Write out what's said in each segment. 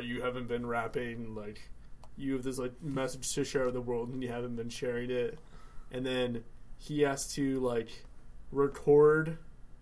like you haven't been rapping, like you have this like message to share with the world and you haven't been sharing it, and then he has to like record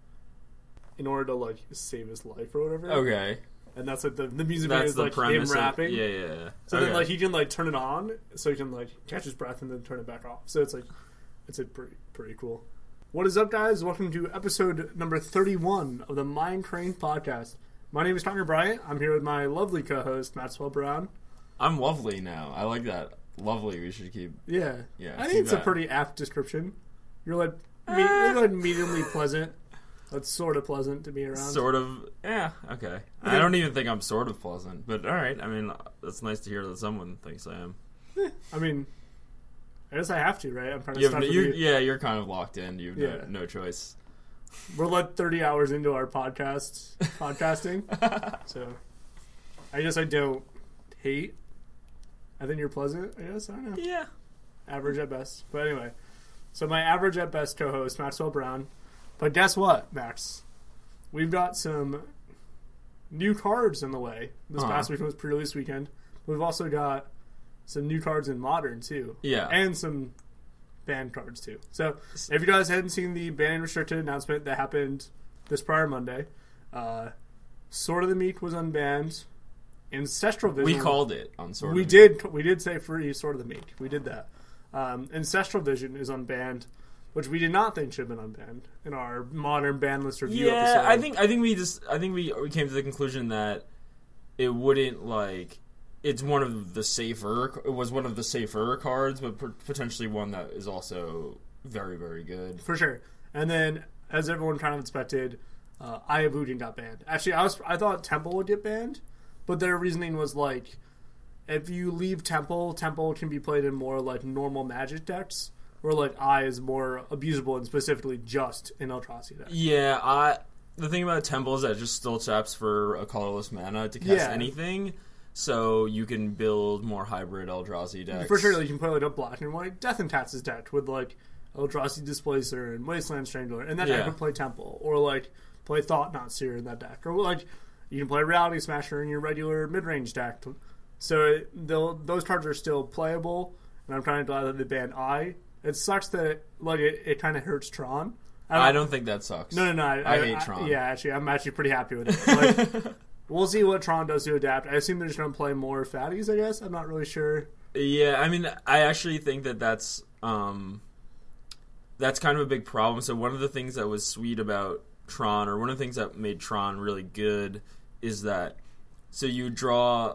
in order to like save his life or whatever. Okay. And that's like the music video is like him rapping. Yeah. So then like he can like turn it on so he can like catch his breath and then turn it back off. So it's like pretty cool. What is up, guys? Welcome to episode number 31 of the Mind Train podcast. My name is Connor Bryant. I'm here with my lovely co-host Maxwell Brown. I'm lovely now. I like that. Lovely. We should keep. Yeah. I think it's that. a pretty apt description. You're like you're like mediumly pleasant. That's sort of pleasant to be around. Sort of. Yeah. Okay. I don't even think I'm sort of pleasant, but all right. I mean, that's nice to hear that someone thinks I am. I mean, I guess I have to, right? I'm trying to start you. Yeah, you're kind of locked in. You've no choice. We're like 30 hours into our podcasting. So, I guess I don't hate. I think you're pleasant, I guess. I don't know. Yeah. Average at best. But anyway, so my average at best co-host, Maxwell Brown. But guess what, Max? We've got some new cards in the way. This past weekend was pre-release weekend. We've also got some new cards in Modern, too. Yeah. And some banned cards, too. So, if you guys hadn't seen the ban restricted announcement that happened this prior Monday, Sword of the Meek was unbanned. Ancestral Vision... We called it on Sword of the Meek. We did say free Sword of the Meek. We did that. Ancestral Vision is unbanned, which we did not think should have been unbanned in our Modern ban list review episode. I think we came to the conclusion that it wouldn't like... It was one of the safer cards, but potentially one that is also very, very good. For sure. And then, as everyone kind of expected, Eye of Ugin got banned. Actually, I thought Temple would get banned, but their reasoning was like, if you leave Temple can be played in more like normal Magic decks, where like Eye is more abusable and specifically just in Eldrazi decks. Yeah, the thing about Temple is that it just still taps for a colorless mana to cast anything. So you can build more hybrid Eldrazi decks. For sure, like, you can play like a black and white Death and Taxes deck with like Eldrazi Displacer and Wasteland Strangler, and that deck would play Temple, or like play Thought-Knot Seer in that deck, or like you can play Reality Smasher in your regular mid-range deck. So those cards are still playable, and I'm kind of glad that they banned Eye. It sucks that like it kind of hurts Tron. I don't think that sucks. No. I hate Tron. Yeah, actually, I'm actually pretty happy with it. Like, we'll see what Tron does to adapt. I assume they're just going to play more fatties, I guess. I'm not really sure. Yeah, I mean, I actually think that's kind of a big problem. So one of the things that was sweet about Tron, or one of the things that made Tron really good, is that so you would draw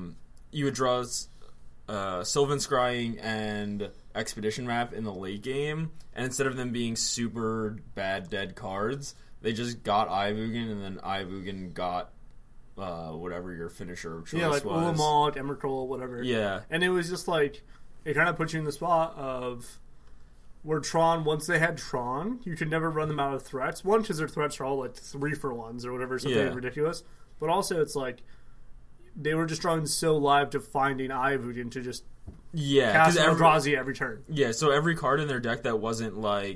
Sylvan Scrying and Expedition Map in the late game, and instead of them being super bad dead cards, they just got Eye of Ugin, and then Eye of Ugin got whatever your finisher of choice was. Ulamog, Emrakul, whatever. Yeah. And it was just like, it kind of puts you in the spot of where Tron, once they had Tron, you could never run them out of threats. One, because their threats are all like 3-for-1s or whatever, something ridiculous. But also, it's like, they were just drawing so live to finding Eye of Ugin to just cast Eldrazi every turn. Yeah, so every card in their deck that wasn't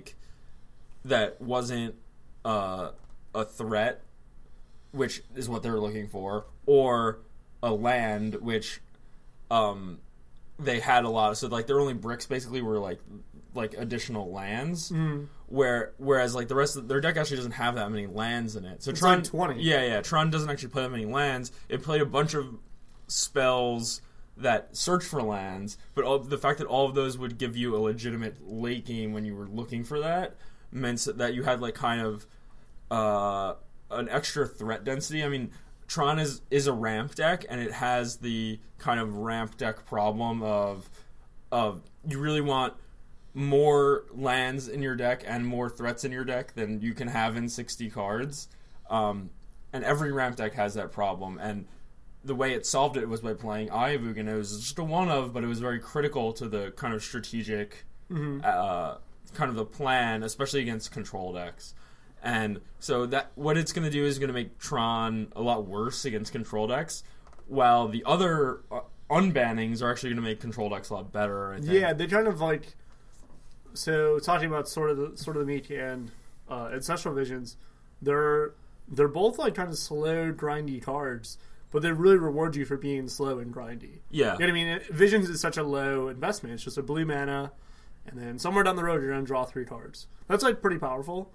a threat, which is what they were looking for, or a land, which they had a lot of. So like their only bricks basically were like additional lands, whereas like the rest of their deck actually doesn't have that many lands in it. So it's Tron, like 20. Yeah. Tron doesn't actually play that many lands. It played a bunch of spells that search for lands, but the fact that all of those would give you a legitimate late game when you were looking for that meant that you had like kind of an extra threat density. I mean, Tron is a ramp deck, and it has the kind of ramp deck problem of you really want more lands in your deck and more threats in your deck than you can have in 60 cards. And every ramp deck has that problem, and the way it solved it was by playing Eye of Ugin. It was just a one-of, but it was very critical to the kind of strategic kind of the plan, especially against control decks. And so that what it's going to do is going to make Tron a lot worse against control decks, while the other unbannings are actually going to make control decks a lot better, I think. Yeah, they kind of like... So, talking about Sword of the Meek and Ancestral Visions, they're both like kind of slow, grindy cards, but they really reward you for being slow and grindy. Yeah. You know what I mean? Visions is such a low investment. It's just a blue mana, and then somewhere down the road you're going to draw 3 cards. That's like pretty powerful.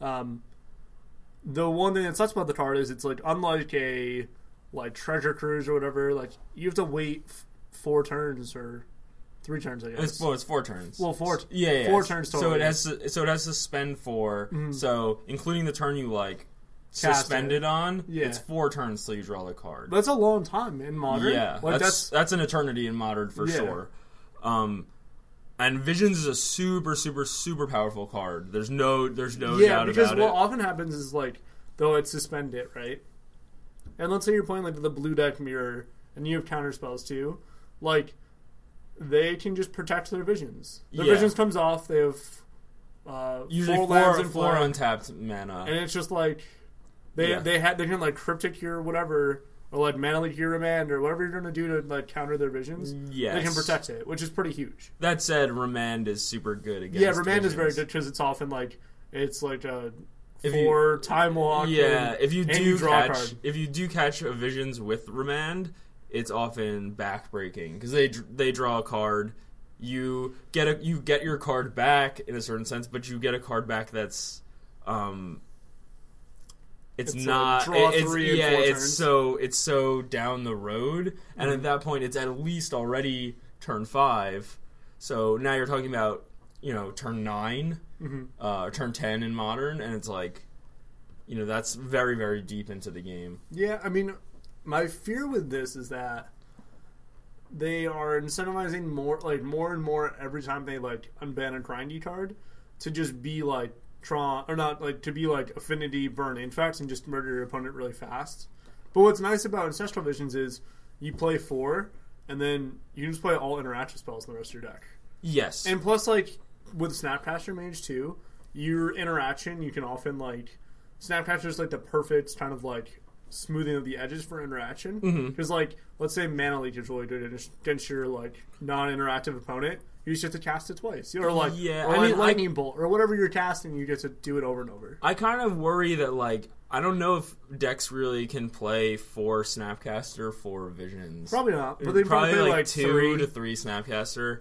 The one thing that sucks about the card is it's like unlike a like Treasure Cruise or whatever. Like you have to wait 4 turns or 3 turns. I guess it's 4 turns. Well, 4. Yeah. 4 turns total. So it has to spend 4. Mm-hmm. So including the turn you like suspended on, it's 4 turns till you draw the card. That's a long time in Modern. Yeah, like that's an eternity in Modern for sure. And Visions is a super, super, super powerful card. There's no doubt about it. Yeah, because what often happens is, like, they'll suspend it, right? And let's say you're playing, like, the blue deck Mirror, and you have counter spells, too. Like, they can just protect their Visions. Their Visions comes off, they have usually 4 lands and 4 untapped mana. And it's just, like, they can, like, Cryptic Cure, whatever, or like Mana Leak Your Remand, or whatever you're going to do to like counter their Visions. Yes. They can protect it, which is pretty huge. That said, Remand is super good against Remand Visions. is very good because it's often like it's like a 4 time walk. Yeah, if you do catch a Visions with Remand, it's often backbreaking because they draw a card. You get your card back in a certain sense, but you get a card back that's It's not. Draw 3 and 4 turns. It's so down the road, and at that point, it's at least already turn 5. So now you're talking about turn 9, turn 10 in Modern, and it's like, that's very, very deep into the game. Yeah, I mean, my fear with this is that they are incentivizing more and more every time they like unban a grindy card to just be like. Or not like to be like affinity burn infects and just murder your opponent really fast. But what's nice about Ancestral Visions is you play 4 and then you can just play all interaction spells in the rest of your deck. Yes. And plus, like with Snapcaster Mage too, your interaction you can often like Snapcaster is like the perfect kind of like smoothing of the edges for interaction. Because like let's say Mana Leak is really good against your like non-interactive opponent. You just have to cast it twice. Or like Lightning Bolt or whatever you're casting, you get to do it over and over. I kind of worry that like I don't know if decks really can play 4 Snapcaster, 4 Visions. Probably not. But they probably play like 2 to 3 Snapcaster.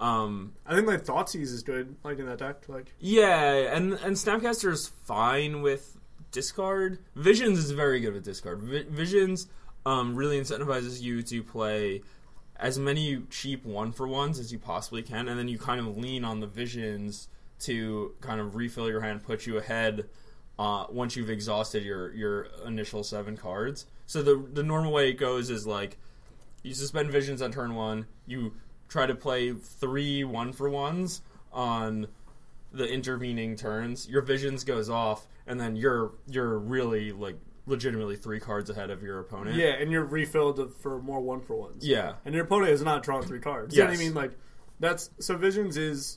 I think like Thoughtseize is good, like in that deck. Like and Snapcaster is fine with discard. Visions is very good with discard. Visions really incentivizes you to play as many cheap 1-for-1s as you possibly can, and then you kind of lean on the Visions to kind of refill your hand, put you ahead once you've exhausted your initial 7 cards. So the normal way it goes is like you suspend Visions on turn 1, you try to play 3 1-for-1s on the intervening turns, your Visions goes off, and then you're really like legitimately 3 cards ahead of your opponent. Yeah, and you're refilled for more 1-for-1s. Yeah. And your opponent has not drawn 3 cards. Yes. You know what I mean? Like, so Visions is,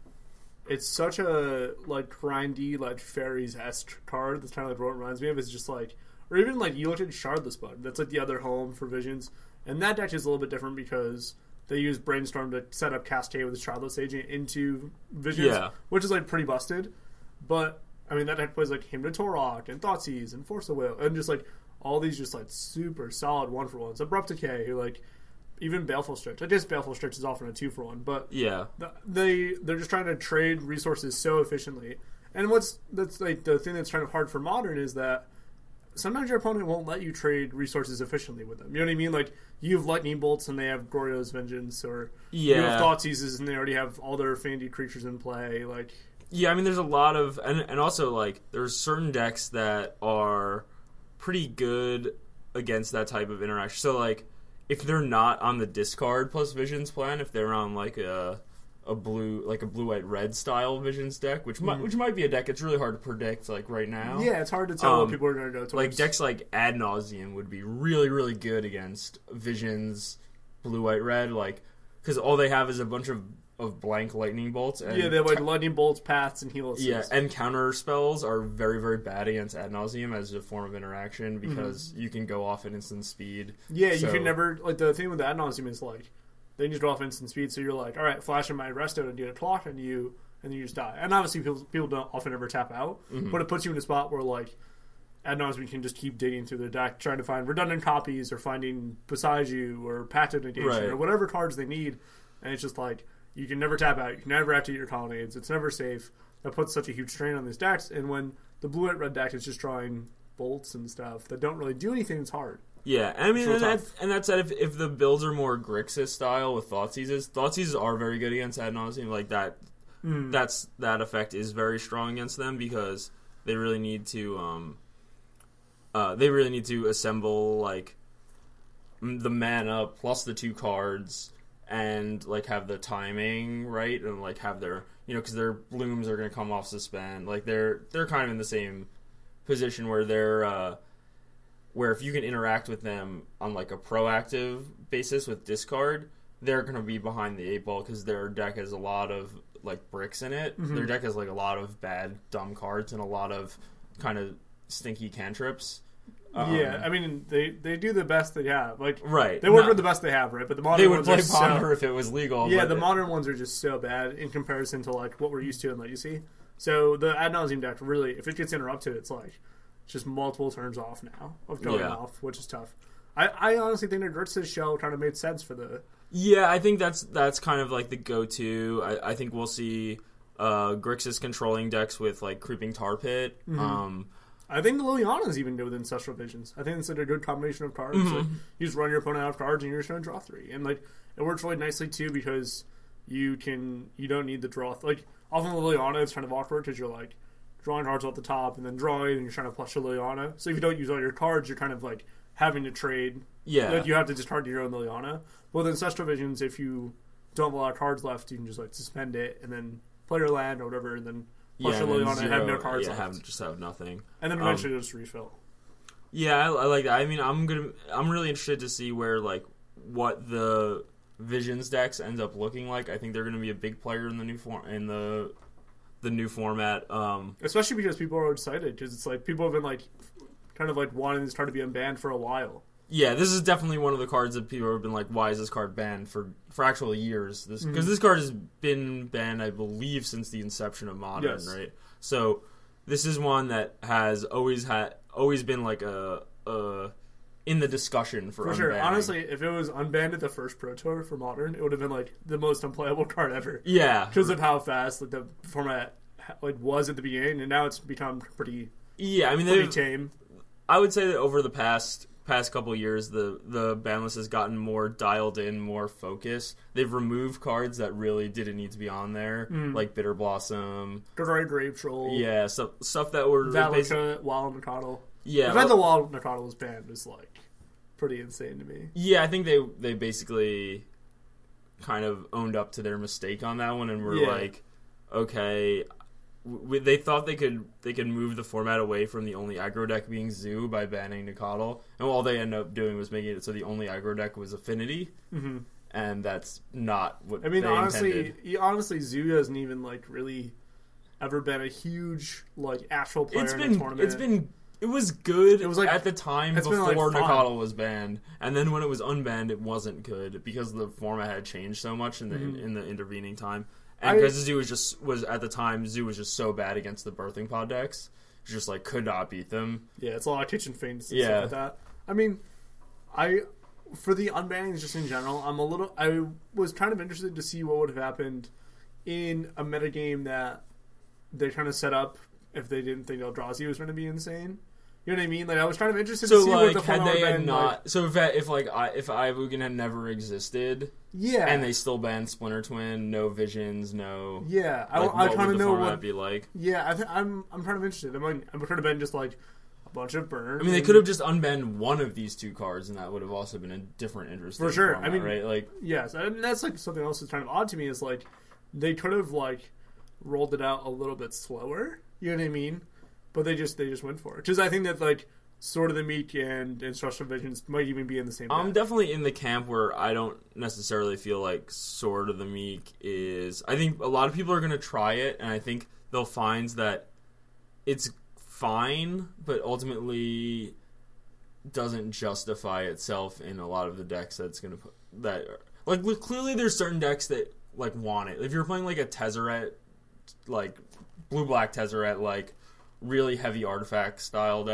it's such a, like, grindy, like, Fairies-esque card. That's kind of like what it reminds me of. It's just like, or even, like, you look at Shardless Bud. That's, like, the other home for Visions. And that deck is a little bit different because they use Brainstorm to set up Cascade with Shardless Agent into Visions, which is, like, pretty busted. But I mean, that deck plays like Hymn to Torok and Thoughtseize and Force of Will and just like all these just like super solid 1-for-1s. Abrupt Decay, like even Baleful Stretch. I guess Baleful Stretch is often a 2-for-1, but they're just trying to trade resources so efficiently. And that's like the thing that's kind of hard for Modern is that sometimes your opponent won't let you trade resources efficiently with them. You know what I mean? Like you have Lightning Bolts and they have Goryo's Vengeance, or you have Thoughtseizes and they already have all their Affinity creatures in play. Like. Yeah, I mean, there's a lot of... And also, like, there's certain decks that are pretty good against that type of interaction. So, like, if they're not on the discard plus Visions plan, if they're on, like, a blue-white-red style Visions deck, which might be a deck it's really hard to predict, like, right now. Yeah, it's hard to tell what people are going to go towards. Like, decks like Ad Nauseam would be really, really good against Visions, blue-white-red, like... Because all they have is a bunch of blank lightning bolts. And they have like lightning bolts, paths, and heal assists. Yeah, and counter spells are very, very bad against Ad Nauseam as a form of interaction because you can go off at instant speed. Yeah, you can never... Like, the thing with Ad Nauseam is, like, they just go off instant speed, so you're like, alright, flashing my Resto and get a clock on you, and then you just die. And obviously, people don't often ever tap out, but it puts you in a spot where, like, ad nauseam, you can just keep digging through their deck, trying to find redundant copies or finding Boseiju or Path Negation or whatever cards they need. And it's just like, you can never tap out. You can never activate your colonnades. It's never safe. That puts such a huge strain on these decks. And when the blue-white-red deck is just drawing bolts and stuff that don't really do anything, it's hard. Yeah, I mean, and that said, if the builds are more Grixis style with Thoughtseizes are very good against ad nauseam. Like that, that effect is very strong against them because they really need to, assemble like the mana plus the 2 cards and like have the timing right and like have their because their blooms are going to come off suspend. Like they're kind of in the same position where they're. Where if you can interact with them on like a proactive basis with discard, they're going to be behind the 8 ball because their deck has a lot of like bricks in it. Mm-hmm. Their deck has like a lot of bad, dumb cards and a lot of kind of stinky cantrips. Yeah, I mean they do the best they have. Like right, they work with the best they have, right? But the modern ones they would play Ponder if it was legal. Yeah, the modern ones are just so bad in comparison to like what we're used to in Legacy. So the ad nauseam deck really, if it gets interrupted, it's like. Just multiple turns off now of going off, which is tough. I honestly think that Grixis show kind of made sense for the... Yeah, I think that's kind of like the go-to. I think we'll see Grixis controlling decks with like Creeping Tar Pit. Mm-hmm. I think the Liliana's even good with Ancestral Visions. I think it's like a good combination of cards. Mm-hmm. Like, you just run your opponent out of cards and you're just going to draw 3. And like it works really nicely too because you don't need the draw. Like often the Liliana is kind of awkward because you're like drawing cards off the top and then drawing and you're trying to plush a Liliana. So if you don't use all your cards, you're kind of like having to trade. Yeah. Like you have to discard your own Liliana. Well, with Ancestral Visions, if you don't have a lot of cards left, you can just like suspend it and then play your land or whatever and then plush a Liliana and have no cards left. Just have nothing. And then eventually just refill. Yeah, I like that. I mean, I'm really interested to see where like what the Visions decks ends up looking like. I think they're going to be a big player in the new the new format, especially because people are excited because it's like people have been like kind of like wanting this card to be unbanned for a while. Yeah, this is definitely one of the cards that people have been like, why is this card banned for actual years? Because this card has been banned, I believe, since the inception of Modern, right? So this is one that has always been like a in the discussion for unbanning. Sure. Honestly, if it was unbanned at the first Pro Tour for Modern, it would have been like the most unplayable card ever. Yeah, because of how fast like the format like was at the beginning, and now it's become pretty. Yeah, I mean, pretty tame. I would say that over the past couple of years, the ban list has gotten more dialed in, more focused. They've removed cards that really didn't need to be on there, like Bitter Blossom, Grave Troll. Yeah, stuff that were Valaka, Wild Nacatl. Yeah, the fact that Wild Nacatl was banned was like pretty insane to me. Yeah, I think they basically kind of owned up to their mistake on that one, and were like, okay. They thought they could move the format away from the only aggro deck being Zoo by banning Nacatl, and all they ended up doing was making it so the only aggro deck was Affinity, and that's not what they intended. Honestly, Zoo hasn't even like really ever been a huge like actual player in the tournament. It was good. It was like at the time before Nacatl was banned, and then when it was unbanned, it wasn't good because the format had changed so much in the intervening time. And because Zoo was at the time, Zoo was just so bad against the Birthing Pod decks, just like could not beat them. Yeah, it's a lot of kitchen feints and stuff like that. I mean, for the unbannings just in general, I was kind of interested to see what would have happened in a metagame that they kind of set up if they didn't think Eldrazi was going to be insane. You know what I mean? Like I was kind of interested to see what the format would have been. So if Ivogin had never existed, and they still banned Splinter Twin, no Visions, no. Yeah, I kind of know what that'd be like. Yeah, I'm kind of interested. I'm could have been just like a bunch of burn. I mean, they could have just unbanned one of these 2 cards, and that would have also been a different interest. For sure, format, I mean, right? Like, yes, and that's like something else that's kind of odd to me is like they could have like rolled it out a little bit slower. You know what I mean? But they just went for it. Because I think that like Sword of the Meek and Instructional Visions might even be in the same deck. I'm definitely in the camp where I don't necessarily feel like Sword of the Meek is... I think a lot of people are going to try it, and I think they'll find that it's fine, but ultimately doesn't justify itself in a lot of the decks that's going to put... that. Like, clearly there's certain decks that like want it. If you're playing like a Tezzeret, like blue-black Tezzeret, like... really heavy artifact style deck,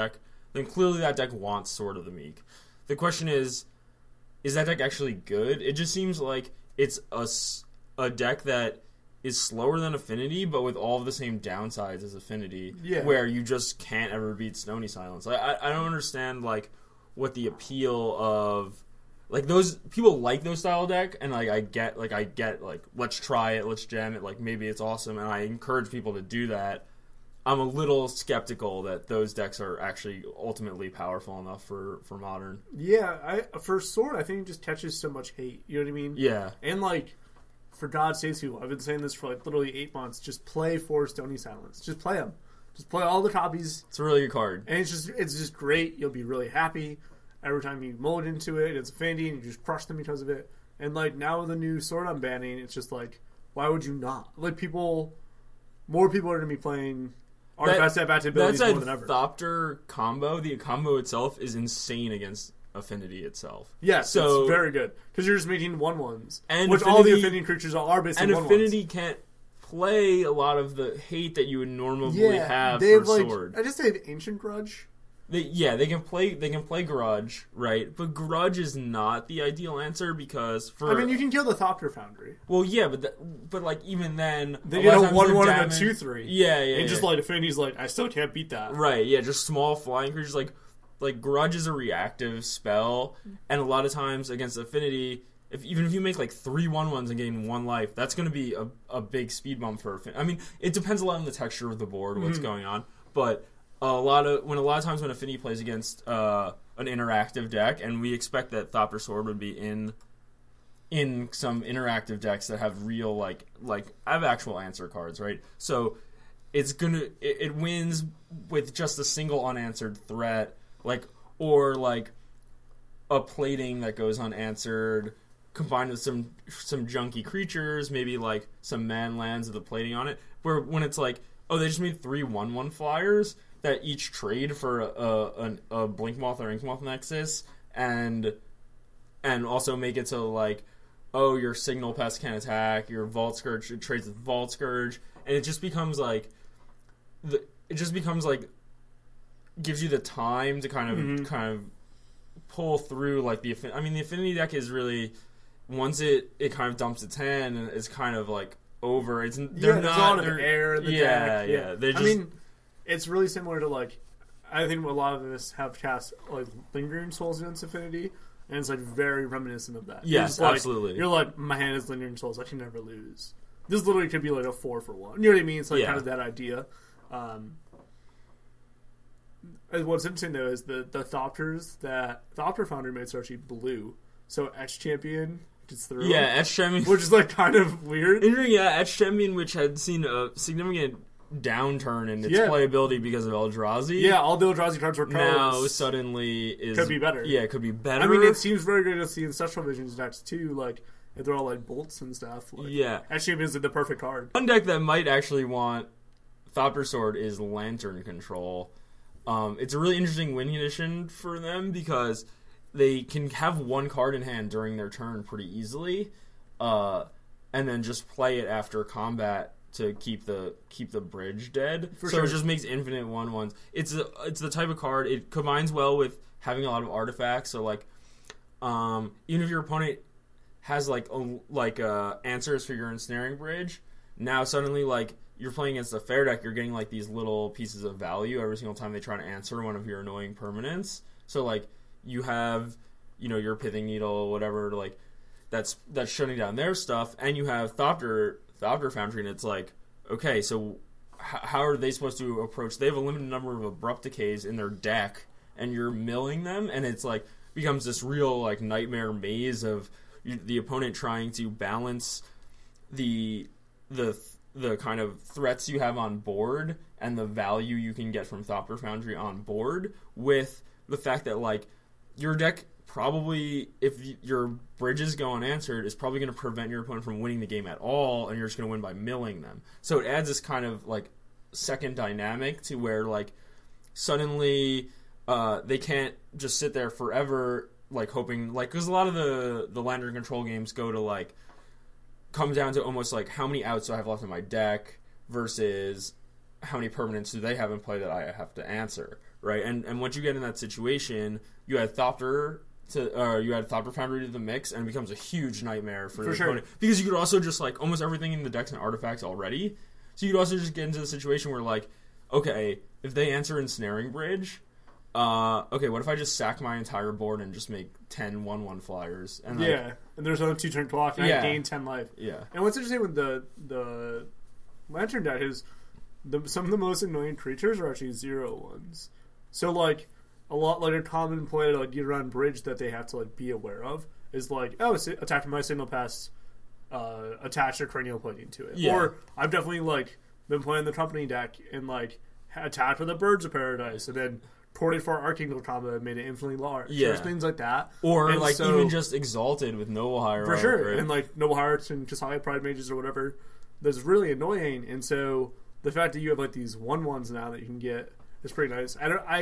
then clearly that deck wants Sword of the Meek. The question is that deck actually good? It just seems like it's a deck that is slower than Affinity, but with all of the same downsides as Affinity, where you just can't ever beat Stony Silence. I don't understand, like, what the appeal of... Like, those... People like those style deck, and, like, I get, let's try it, let's jam it, like, maybe it's awesome, and I encourage people to do that. I'm a little skeptical that those decks are actually ultimately powerful enough for Modern. Yeah, for Sword, I think it just catches so much hate. You know what I mean? Yeah. And, like... For God's sakes, people, I've been saying this for like literally 8 months. Just play 4 Stony Silence. Just play them. Just play all the copies. It's a really good card. And it's just great. You'll be really happy every time you mold into it. It's Affinity, and you just crush them because of it. And like now with the new Sword I'm banning, it's just like, why would you not? Like more people are going to be playing Artifacts that have abilities more than ever. Thopter combo. The combo itself is insane against Affinity itself. Yes, so, it's very good. Because you're just making 1/1s. Which all the Affinity creatures are basically 1/1s. And Affinity can't play a lot of the hate that you would normally have for Sword. I just say the Ancient Grudge. They can play Grudge, right? But Grudge is not the ideal answer because you can kill the Thopter Foundry. Well, yeah, but like even then they get a 1/1 and a 2/3. Yeah. And just like Affinity's like, I still can't beat that. Right, yeah, just small flying creatures like Grudge is a reactive spell, and a lot of times against Affinity, even if you make like 3 1/1s and gain 1 life, that's going to be a big speed bump for Affinity. I mean, it depends a lot on the texture of the board, what's going on, but a lot of times when Affinity plays against an interactive deck, and we expect that Thopter Sword would be in some interactive decks that have real like have actual answer cards, right? So it wins with just a single unanswered threat. Or a plating that goes unanswered, combined with some junky creatures, maybe like some man lands with the plating on it. Where when it's like, oh, they just made 3 1/1 flyers that each trade for a Blinkmoth or Inkmoth Nexus, and also make it so like, oh, your Signal Pest can attack, your Vault Scourge trades with Vault Scourge, and it just becomes like gives you the time to kind of pull through like the Affinity deck is really, once it kind of dumps its hand and it's kind of like over. There's a lot of air in the deck. Yeah. It's really similar to like, I think a lot of us have cast like Lingering Souls against Affinity, and it's like very reminiscent of that. Yes, absolutely. You're like, my hand is Lingering Souls, I can never lose. This literally could be like a 4-for-1. You know what I mean? It's like kind of that idea. What's interesting though is the Thopters that Thopter Foundry mates are actually blue. So Etch Champion gets through. Yeah, Etch Champion, which is like kind of weird. Yeah, Etch Champion, which had seen a significant downturn in its playability because of Eldrazi. Yeah, all the Eldrazi cards were colors. Now suddenly could be better. Yeah, it could be better. I mean, it seems very good to see Ancestral Visions decks too. Like if they're all like bolts and stuff. Like, Etch Champion is the perfect card. One deck that might actually want Thopter Sword is Lantern Control. It's a really interesting win condition for them because they can have 1 card in hand during their turn pretty easily, and then just play it after combat to keep the bridge dead. It just makes infinite 1/1s. It's the type of card, it combines well with having a lot of artifacts. So like, even if your opponent has answers for your ensnaring bridge, now suddenly like, you're playing against a fair deck, you're getting like these little pieces of value every single time they try to answer one of your annoying permanents. So like you have, your Pithing Needle, whatever, like that's shutting down their stuff, and you have Thopter Foundry, and it's like, okay, so how are they supposed to approach? They have a limited number of Abrupt Decays in their deck, and you're milling them, and it's like becomes this real like nightmare maze of the opponent trying to balance the kind of threats you have on board and the value you can get from Thopter Foundry on board, with the fact that like your deck probably, if your bridges go unanswered, is probably going to prevent your opponent from winning the game at all, and you're just going to win by milling them. So it adds this kind of like second dynamic to where like suddenly they can't just sit there forever like hoping, like, because a lot of the Lantern Control games go to like come down to almost like how many outs do I have left in my deck versus how many permanents do they have in play that I have to answer, right? And once you get in that situation, you add Thopter Foundry to the mix, and it becomes a huge nightmare for the opponent. Because you could also just, like, almost everything in the deck's an artifact already. So you could also just get into the situation where, like, okay, if they answer Ensnaring Bridge, okay, what if I just sack my entire board and just make 10 1/1 flyers? And and there's only 2 turn clock, and I gain 10 life. Yeah. And what's interesting with the Lantern deck is some of the most annoying creatures are actually 0/1s. So, like, a lot, like, a common play to, like, get around bridge that they have to, like, be aware of is, like, attack my signal pest, attach a cranial plating to it. Yeah. Or I've definitely, like, been playing the company deck and, like, attacked with a Birds of Paradise and then ported for Archangel combo and made it infinitely large. Yeah. There's things like that. Or, and like, so, even just Exalted with Noble Hierarch. For sure. Right? And, like, Noble Hierarchs and Josiah Pride Mages or whatever. That's really annoying. And so the fact that you have, like, these 1/1s now that you can get is pretty nice.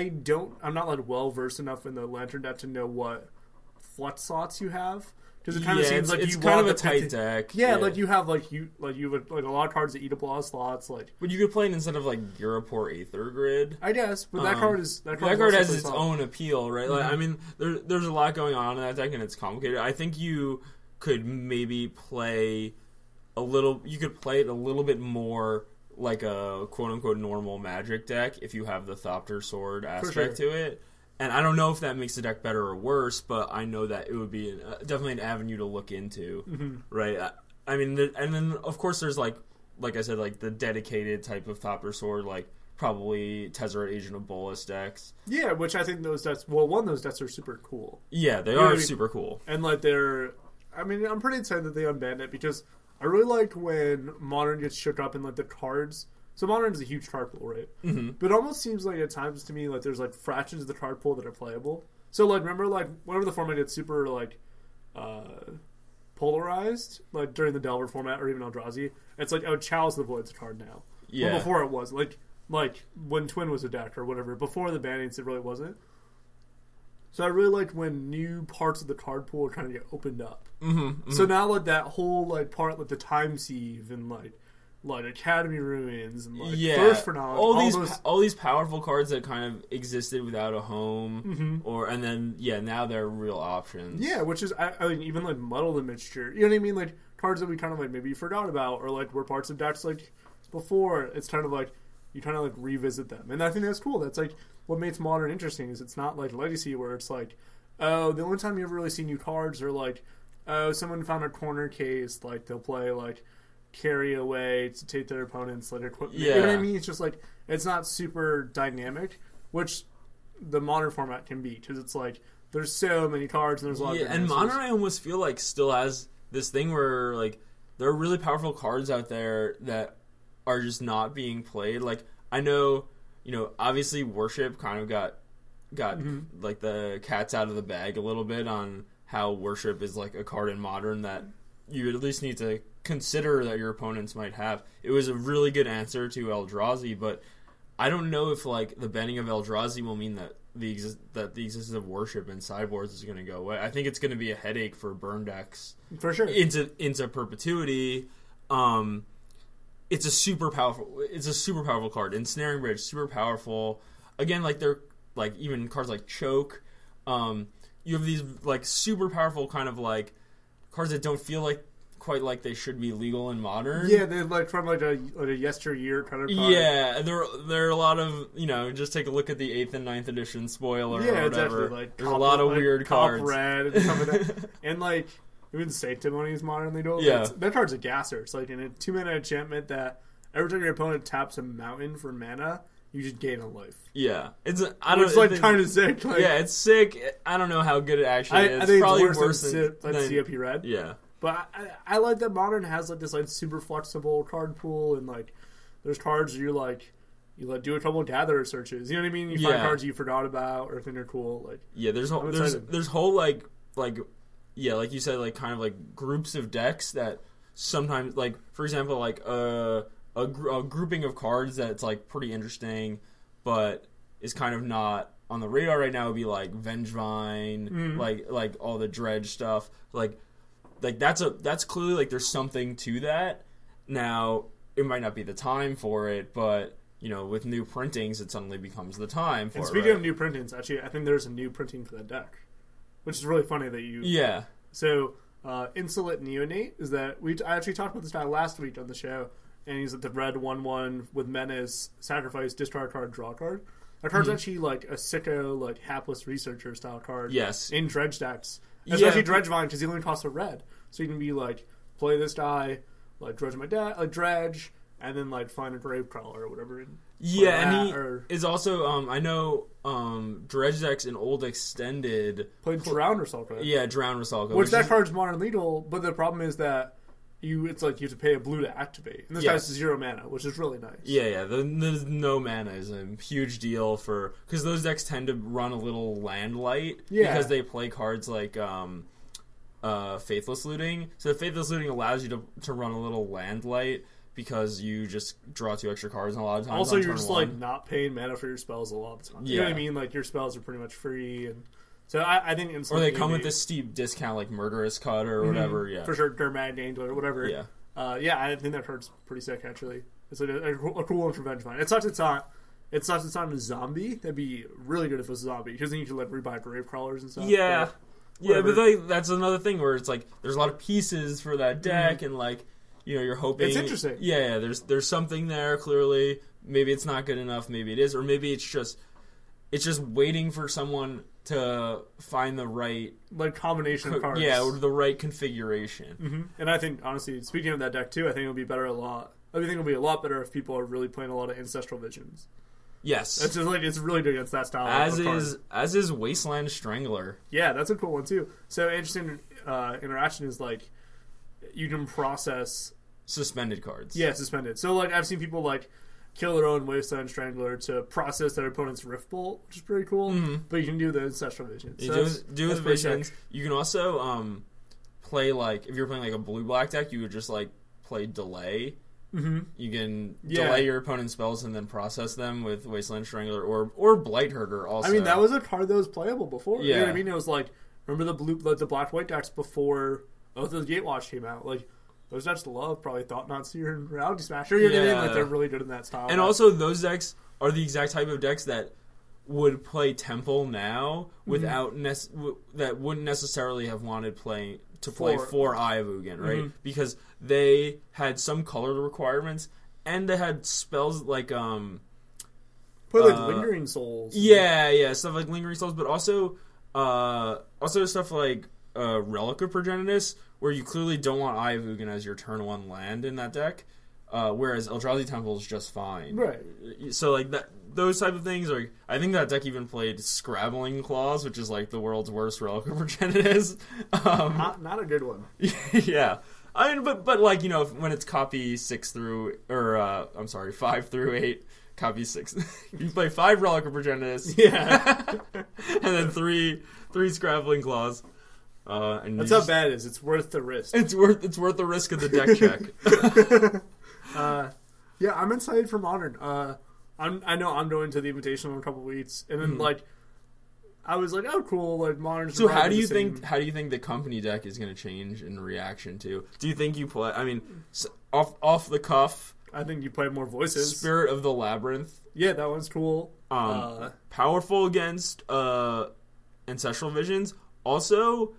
I'm not, like, well versed enough in the Lantern deck to know what flex slots you have. Because it kind of seems like it's kind of a tight deck. Yeah, like you have like a lot of cards that eat up a lot of slots. Like, but you could play it instead of like Ghirapur Aether Grid. I guess, but that card has its own appeal, right? Mm-hmm. Like, I mean, there's a lot going on in that deck, and it's complicated. I think you could maybe play a little. You could play it a little bit more like a quote unquote normal Magic deck if you have the Thopter Sword aspect to it. And I don't know if that makes the deck better or worse, but I know that it would be definitely an avenue to look into, right? I mean, and then of course there's like I said, like the dedicated type of Thopter Sword, like probably Tezzeret Agent of Bolas decks. Yeah, which I think those decks. Well, those decks are super cool. Yeah, they are super cool, and like I mean, I'm pretty excited that they unbanned it because I really liked when Modern gets shook up in like the cards. So Modern is a huge card pool, right? Mm-hmm. But it almost seems like at times to me like there's like fractions of the card pool that are playable. So like remember like whenever the format gets super like polarized, like during the Delver format or even Eldrazi, it's like Chalice of the Void's a card now. Yeah. But before it was like when Twin was a deck or whatever. Before the bannings, it really wasn't. So I really liked when new parts of the card pool kind of get opened up. Mm-hmm, mm-hmm. So now like that whole like part like the Time Sieve and like Academy Ruins and like Thirst for Knowledge, all these powerful cards that kind of existed without a home, and then now they're real options. Yeah, which is I mean even like Muddle the Mixture, you know what I mean? Like cards that we kind of like maybe forgot about or like were parts of decks like before. It's kind of like you kind of like revisit them, and I think that's cool. That's like what makes Modern interesting is it's not like Legacy where it's like the only time you ever really see new cards are like someone found a corner case, like they'll play like carry away to take their opponent's like equipment. Yeah. You know what I mean? It's just like it's not super dynamic, which the Modern format can be because it's like there's so many cards and there's a lot of and Modern I almost feel like still has this thing where like there are really powerful cards out there that are just not being played. Like I know, obviously Worship kind of got like the cat's out of the bag a little bit on how Worship is like a card in Modern that you at least need to consider that your opponents might have. It was a really good answer to Eldrazi, but I don't know if like the banning of Eldrazi will mean that the existence of Worship in sideboards is going to go away. I think it's going to be a headache for burn decks for sure into perpetuity. It's a super powerful card. Ensnaring Bridge, super powerful. Again, like they're like even cards like Choke. You have these like super powerful kind of like cards that don't feel like quite like they should be legal in Modern. Yeah, they're like from like a yesteryear kind of card. Yeah, there are a lot of just take a look at the 8th and 9th edition spoiler or whatever. Exactly. Like there's a lot of weird cards. Red and some of that. And like even Sanctimony is Modern legal. Yeah, that card's a gasser. It's like in a 2-mana enchantment that every time your opponent taps a mountain for mana, you just gain a life. Yeah, it's kind of sick. Like, yeah, it's sick. I don't know how good it actually is. I think it's probably worse than COP Red. Yeah. But I like that Modern has like this like super flexible card pool and like there's cards you do a couple of gatherer searches. You know what I mean? You find cards you forgot about or think are cool. Like there's whole like you said like kind of like groups of decks that sometimes like for example like a grouping of cards that's like pretty interesting but is kind of not on the radar right now would be like Vengevine, like all the Dredge stuff like that's clearly like there's something to that. Now it might not be the time for it, but with new printings, it suddenly becomes the time for and it. Speaking right? of new printings, actually, I think there's a new printing for that deck, which is really funny that you. Yeah. So, Insolent Neonate is that I actually talked about this guy last week on the show, and he's at the red 1/1 with Menace, sacrifice, discard card, draw card. That card's actually like a sicko, like hapless researcher style card. Yes. In dredge decks, especially Dredgevine, because he only costs a red, so you can be like play this guy, like dredge my deck, like dredge, and then like find a Gravecrawler or whatever. And he is also I know dredge decks in old extended played Drown Rusalka. Yeah, Drown Rusalka. Which that card's modern legal, but the problem is that it's like you have to pay a blue to activate. And this guy's 0 mana, which is really nice. Yeah. The no mana is a huge deal because those decks tend to run a little land light because they play cards like Faithless Looting. So Faithless Looting allows you to run a little land light because you just draw 2 extra cards and a lot of times. Also, you're just like not paying mana for your spells a lot of the time. Yeah. You know what I mean? Like your spells are pretty much free, and so I think or they come with this steep discount like Murderous Cut or whatever. Yeah, for sure, Dermad Angler or whatever. Yeah, I think that card's pretty sick actually. It's like a cool one for Vengevine. It sucks it's not a zombie. That'd be really good if it was a zombie because then you could like rebuy Gravecrawlers and stuff. Yeah. But that's another thing where it's like there's a lot of pieces for that deck and like you're hoping it's interesting. Yeah, there's something there clearly. Maybe it's not good enough, maybe it is, or maybe it's just waiting for someone to find the right like combination of cards. Yeah, or the right configuration. Mm-hmm. And I think honestly, speaking of that deck too, I think it'll be better a lot. I think it'll be a lot better if people are really playing a lot of Ancestral Visions. Yes, it's just like it's really good against that style. As is Wasteland Strangler. Yeah, that's a cool one too. So interesting interaction is like you can process suspended cards. Yeah, suspended. So like I've seen people like kill their own Wasteland Strangler to process their opponent's Rift Bolt, which is pretty cool. Mm-hmm. But you can do the Ancestral Visions. You do the Visions. You can also play like if you're playing like a blue-black deck, you would just like play Delay. Mm-hmm. You can delay your opponent's spells and then process them with Wasteland Strangler or Blight Herder also. I mean, that was a card that was playable before. Yeah. You know what I mean? It was like, remember the black-white decks before Oath of the Gatewatch came out? Like, those decks love probably Thought-Knot Seer and Reality Smasher. You know what I mean? Like, they're really good in that style. And also, those decks are the exact type of decks that would play Temple now without that wouldn't necessarily have wanted play 4 Eye of Ugin, right? Mm-hmm. Because they had some color requirements and they had spells like Lingering Souls. Yeah, stuff like Lingering Souls, but also stuff like Relic of Progenitus, where you clearly don't want Eye of Ugin as your turn 1 land in that deck, whereas Eldrazi Temple is just fine. Right. So like those type of things, like I think that deck even played Scrabbling Claws, which is like the world's worst Relic of Progenitus. Not a good one. Yeah. I mean, but like, when it's copy 5 through 8, copy 6. You play 5 Relic of Progenitus. Yeah. And then 3 Scrabbling Claws. And that's how bad it is. It's worth the risk. It's worth the risk of the deck check. Yeah, I'm excited for Modern. I know I'm going to the Invitational in a couple weeks, and then like I was like, oh cool, like Modern. So how do you think the company deck is going to change in reaction to? Do you think you play? I mean, off the cuff. I think you play more Voices. Spirit of the Labyrinth. Yeah, that one's cool. Powerful against Ancestral Visions. Also,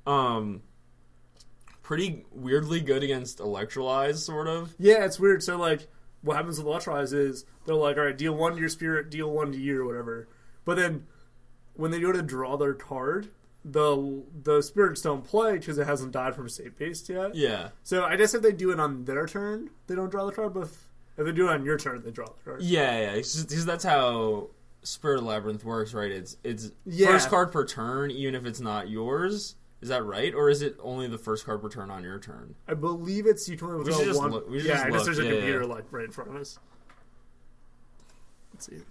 pretty weirdly good against Electrolyze, sort of. Yeah, it's weird. So like, what happens with Electrolyze is they're like, all right, deal 1 to your Spirit, deal 1 to you, or whatever. But then when they go to draw their card, the spirits don't play because it hasn't died from save based yet. Yeah. So I guess if they do it on their turn, they don't draw the card. But if they do it on your turn, they draw the card. Yeah. Because that's how Spirit of Labyrinth works, right? It's first card per turn, even if it's not yours. Is that right, or is it only the first card per turn on your turn? I believe it's you can only draw one. I guess there's a computer like right in front of us. Let's see.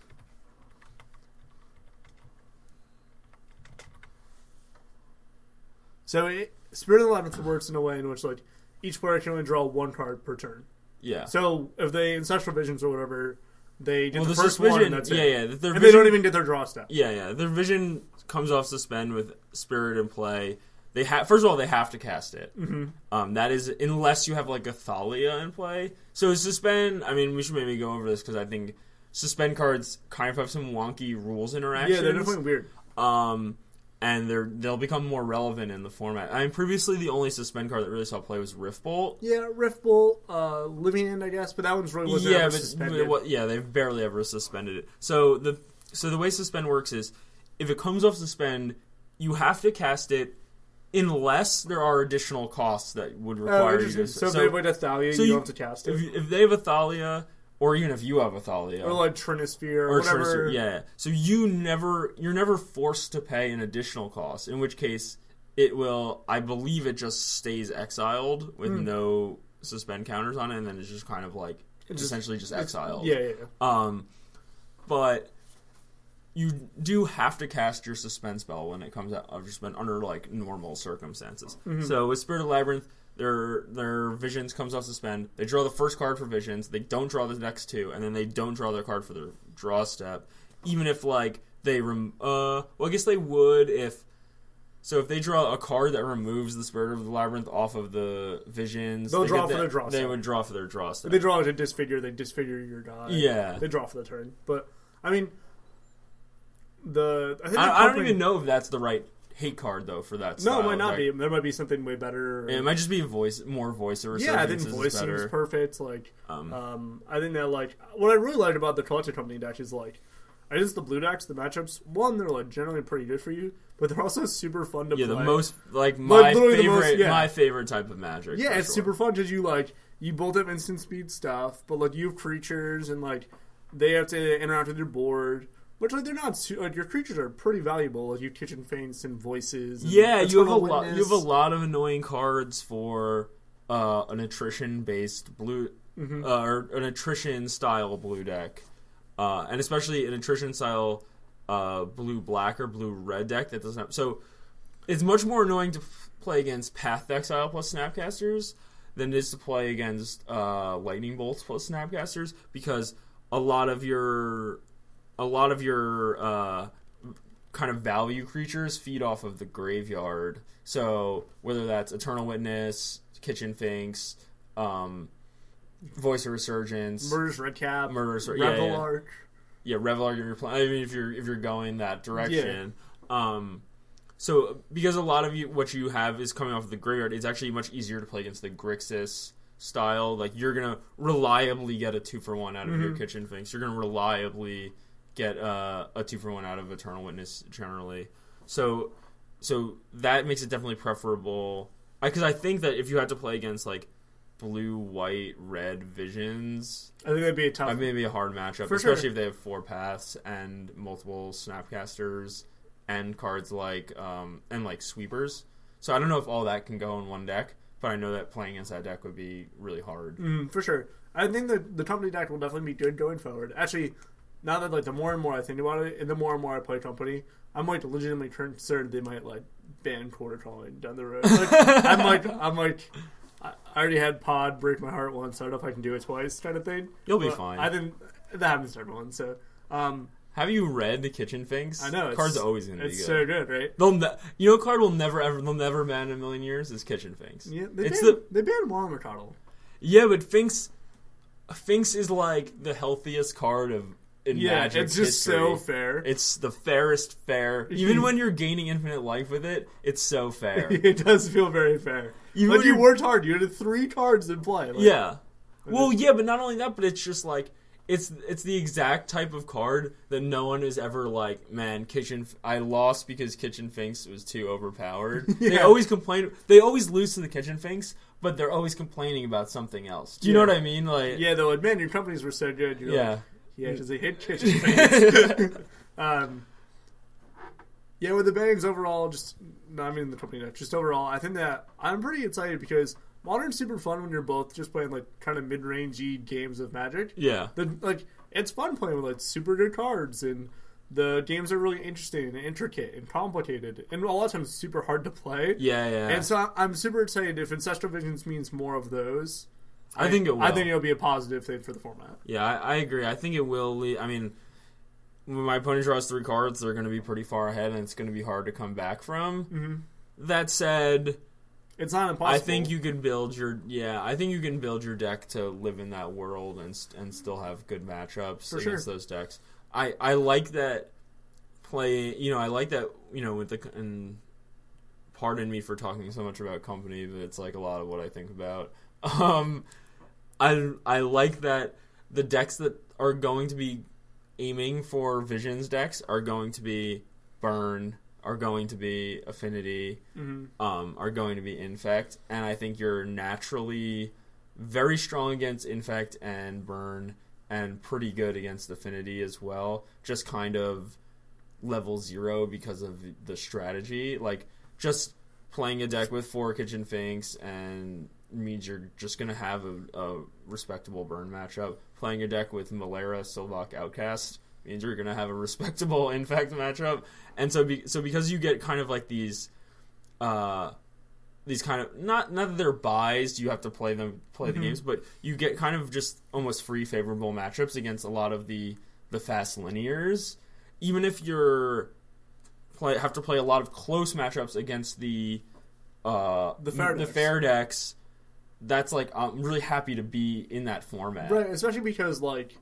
So Spirit of the Labyrinth works in a way in which like each player can only draw 1 card per turn. Yeah. So if they Ancestral Visions or whatever, they get the first one and that's it. Yeah. And they don't even get their draw step. Yeah. Their vision comes off suspend with Spirit in play. First of all, they have to cast it. Mm-hmm. That is, unless you have like a Thalia in play. So suspend. I mean, we should maybe go over this because I think suspend cards kind of have some wonky rules interactions. Yeah, they're definitely weird. And they'll become more relevant in the format. I mean, previously the only suspend card that really saw play was Rift Bolt. Yeah, Rift Bolt, Living End, I guess, but that one's really wasn't ever suspended. They've barely ever suspended it. So the way suspend works is, if it comes off suspend, you have to cast it unless there are additional costs that would require you to. So if they have a Thalia, you don't have to cast it. If they have a Thalia, or even if you have a Thalia, or like Trinisphere, or whatever. Yeah. So you're never forced to pay an additional cost. In which case, it will. I believe it just stays exiled with no suspend counters on it, and then it's just kind of like essentially just exiled. Yeah. But you do have to cast your suspend spell when it comes out of your suspend under like normal circumstances. Mm-hmm. So with Spirit of Labyrinth, their Visions comes off suspend. They draw the first card for Visions. They don't draw the next two, and then they don't draw their card for their draw step. Even if like they I guess they would if. So if they draw a card that removes the Spirit of the Labyrinth off of the Visions, they'll draw for their draw step. They would draw for their draw step. If they draw to disfigure, they disfigure your guy. Yeah. They draw for the turn. But I mean, I don't even know if that's the right hate card though for that style. No, it might not be. There might be something way better. It might just be more voice or yeah, I think voice seems perfect. Like, I think that like what I really liked about the Collected Company deck is like, I guess the blue decks, the matchups. One, they're like generally pretty good for you, but they're also super fun to play. Yeah, the most like my favorite type of Magic. Yeah, it's super fun because you both have instant speed stuff, but like you have creatures and like they have to interact with your board. Which, like, they're not... Like, your creatures are pretty valuable. Like, you have Kitchen Finks and Voices. And you have a lot of annoying cards for an attrition-based blue... Mm-hmm. Or an attrition-style blue deck. And especially an attrition-style blue-black or blue-red deck that doesn't have... So, it's much more annoying to play against Path Exile plus Snapcasters than it is to play against Lightning Bolts plus Snapcasters, because a lot of your kind of value creatures feed off of the graveyard. So whether that's Eternal Witness, Kitchen Finks, Voice of Resurgence, Murderous Redcap, Revel Arch. Yeah, Revel Arch. I mean, if you're going that direction. Yeah. So because a lot of what you have is coming off of the graveyard, it's actually much easier to play against the Grixis style. Like, you're gonna reliably get a 2-for-1 out of your Kitchen Finks. You're gonna reliably get a 2-for-1 out of Eternal Witness generally. So that makes it definitely preferable. Because I think that if you had to play against like blue, white, red Visions, I think that'd be a tough. I mean, it'd be a hard matchup, especially if they have 4 paths and multiple Snapcasters and cards like and like sweepers. So I don't know if all that can go in one deck, but I know that playing against that deck would be really hard. For sure. I think that the Company deck will definitely be good going forward. Actually, now that like the more and more I think about it, and the more and more I play Company, I'm like legitimately concerned they might like ban Quarter Calling down the road. Like, I'm like, I already had Pod break my heart once. I don't know if I can do it twice, kind of thing. You'll be fine. I think that happens to everyone. So, have you read the Kitchen Finks? I know. Card's always going to be good. It's so good, right? A card they'll never ban in a million years is Kitchen Finks. Yeah, they banned Walmercoddle. Yeah, but Finks is like the healthiest card in Magic it's just history. So fair. It's the fairest fair. Even when you're gaining infinite life with it, it's so fair. It does feel very fair. Even like you worked hard. You had 3 cards in play. Like, yeah. Well, yeah, but not only that, but it's just like it's the exact type of card that no one is ever like, man, I lost because Kitchen Finks was too overpowered. Yeah. They always complain. They always lose to the Kitchen Finks, but they're always complaining about something else. Do you know what I mean? Like, yeah, they're like, man, your companies were so good. You're yeah. Like, yeah, because they hit Kitchen Finks. Yeah, with the bangs overall, the company deck, just overall, I think that I'm pretty excited because Modern's super fun when you're both just playing like kind of mid-rangey games of Magic. Yeah. It's fun playing with like super good cards, and the games are really interesting and intricate and complicated, and a lot of times super hard to play. Yeah, yeah. And so I'm super excited if Ancestral Visions means more of those. I think it will. I think it'll be a positive thing for the format. Yeah, I agree. I think it will lead. I mean, when my opponent draws 3 cards, they're going to be pretty far ahead, and it's going to be hard to come back from. Mm-hmm. That said, It's not impossible. I think you can build your deck to live in that world and still have good matchups against those decks. I like that I like that, with and pardon me for talking so much about company, but it's like a lot of what I think about. I like that the decks that are going to be aiming for Visions decks are going to be Burn, are going to be Affinity, are going to be Infect, and I think you're naturally very strong against Infect and Burn, and pretty good against Affinity as well. Just kind of level 0 because of the strategy. Like, just playing a deck with 4 Kitchen Finks and means you're just going to have a respectable Burn matchup. Playing a deck with Malera, Sylvok, Outcast means you're going to have a respectable Infect matchup. And so because you get kind of like these kind of, not that they're buys, you have to play the games, but you get kind of just almost free favorable matchups against a lot of the fast linears. Even if have to play a lot of close matchups against the fair decks, that's like, I'm really happy to be in that format. Right, especially because, like,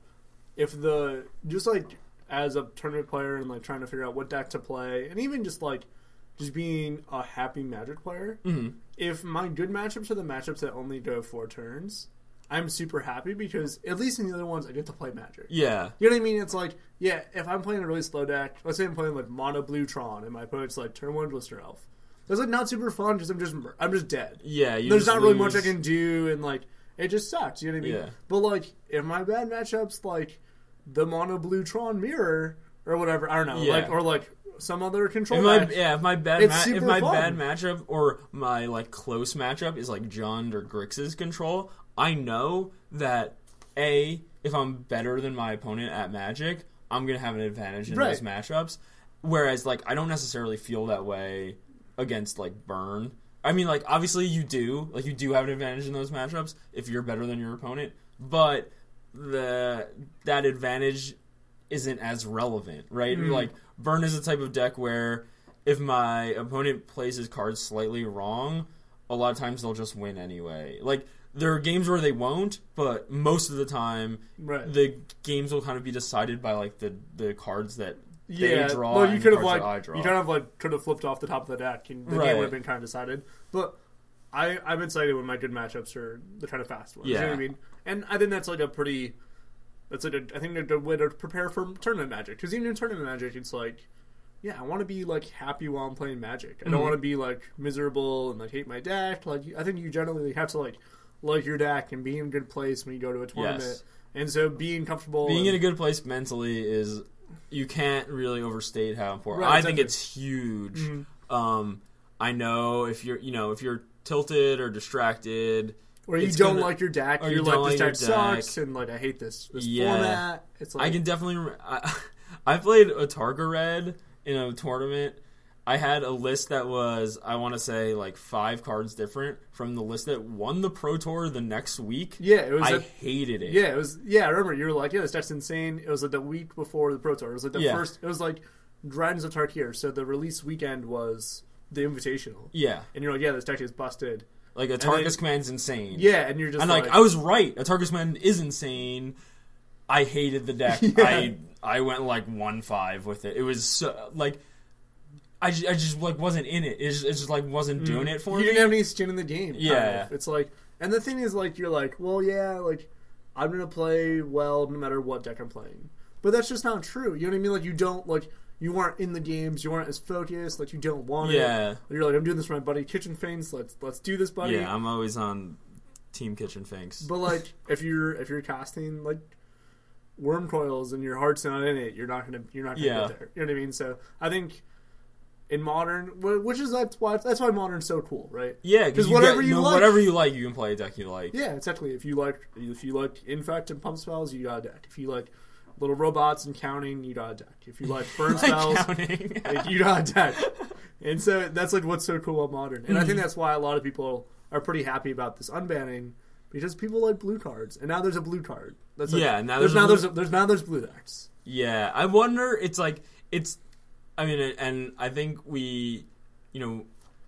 as a tournament player and, like, trying to figure out what deck to play, and even just being a happy Magic player, if my good matchups are the matchups that only go 4 turns, I'm super happy because at least in the other ones I get to play Magic. Yeah. You know what I mean? It's like, yeah, if I'm playing a really slow deck, let's say I'm playing like Mono Blue Tron and my opponent's like turn 1 Blister Elf. That's like not super fun because I'm just dead. Yeah, there's not really much I can do, and like it just sucks. You know what I mean? Yeah. But like if my bad matchups like the Mono Blue Tron Mirror or whatever, I don't know, like some other control match. If my bad matchup or my like close matchup is like Jund or Grixis control, I know that if I'm better than my opponent at Magic, I'm gonna have an advantage in those matchups. Whereas like I don't necessarily feel that way against like Burn. I mean, like, obviously you do have an advantage in those matchups if you're better than your opponent, but that advantage isn't as relevant, right? Like, Burn is a type of deck where if my opponent plays his cards slightly wrong, a lot of times they'll just win anyway. Like, there are games where they won't, but most of the time, the games will kind of be decided by like the cards that they draw. Well, you could have flipped off the top of the deck, and the game would have been kind of decided. But I'm excited when my good matchups are the kind of fast ones. Yeah. You know what I mean? And I think that's like a good way to prepare for tournament Magic. Because even in tournament Magic, it's like, yeah, I want to be like happy while I'm playing Magic. I don't want to be like miserable and like hate my deck. Like, I think you generally have to like your deck and be in a good place when you go to a tournament. Yes. And so being comfortable, in a good place mentally is. You can't really overstate how important. Right, I think it's huge. I know if you're tilted or distracted, or you don't like your deck, you're like, this deck sucks, and like I hate this format. It's like, I can definitely. I played a Targa Red in a tournament. I had a list that was, I want to say, like 5 cards different from the list that won the Pro Tour the next week. Yeah, it was. I hated it. Yeah, it was. Yeah, I remember you were like, "Yeah, this deck's insane." It was like the week before the Pro Tour. It was like the first. It was like Dragons of Tarkir. So the release weekend was the Invitational. Yeah, and you're like, "Yeah, this deck is busted." Like Atarka's Command's insane. Yeah, and you're just like I was right. Atarka's Command is insane. I hated the deck. Yeah. I went like 1-5 with it. It was so, like. I just like wasn't in it. It just like wasn't doing it for me. You didn't have any skin in the game. Yeah, it's like, and the thing is, like, you're like, well, yeah, like I'm gonna play well no matter what deck I'm playing, but that's just not true. You know what I mean? Like, you don't you weren't in the games, you weren't as focused. Like, you don't want it. Yeah, you're like, I'm doing this for my buddy Kitchen Finks. Let's do this, buddy. Yeah, I'm always on Team Kitchen Finks. But like, if you're casting like Worm Coils and your heart's not in it, you're not gonna get there. You know what I mean? So I think. In Modern, that's why Modern's so cool, right? Yeah, because whatever you like, you can play a deck you like. Yeah, exactly. If you like Infect and Pump spells, you got a deck. If you like little robots and counting, you got a deck. If you like burn spells, you got a deck. And so that's like what's so cool about Modern. And I think that's why a lot of people are pretty happy about this unbanning, because people like blue cards, and now there's a blue card. That's like, there's blue decks. Yeah, I wonder. I mean, and I think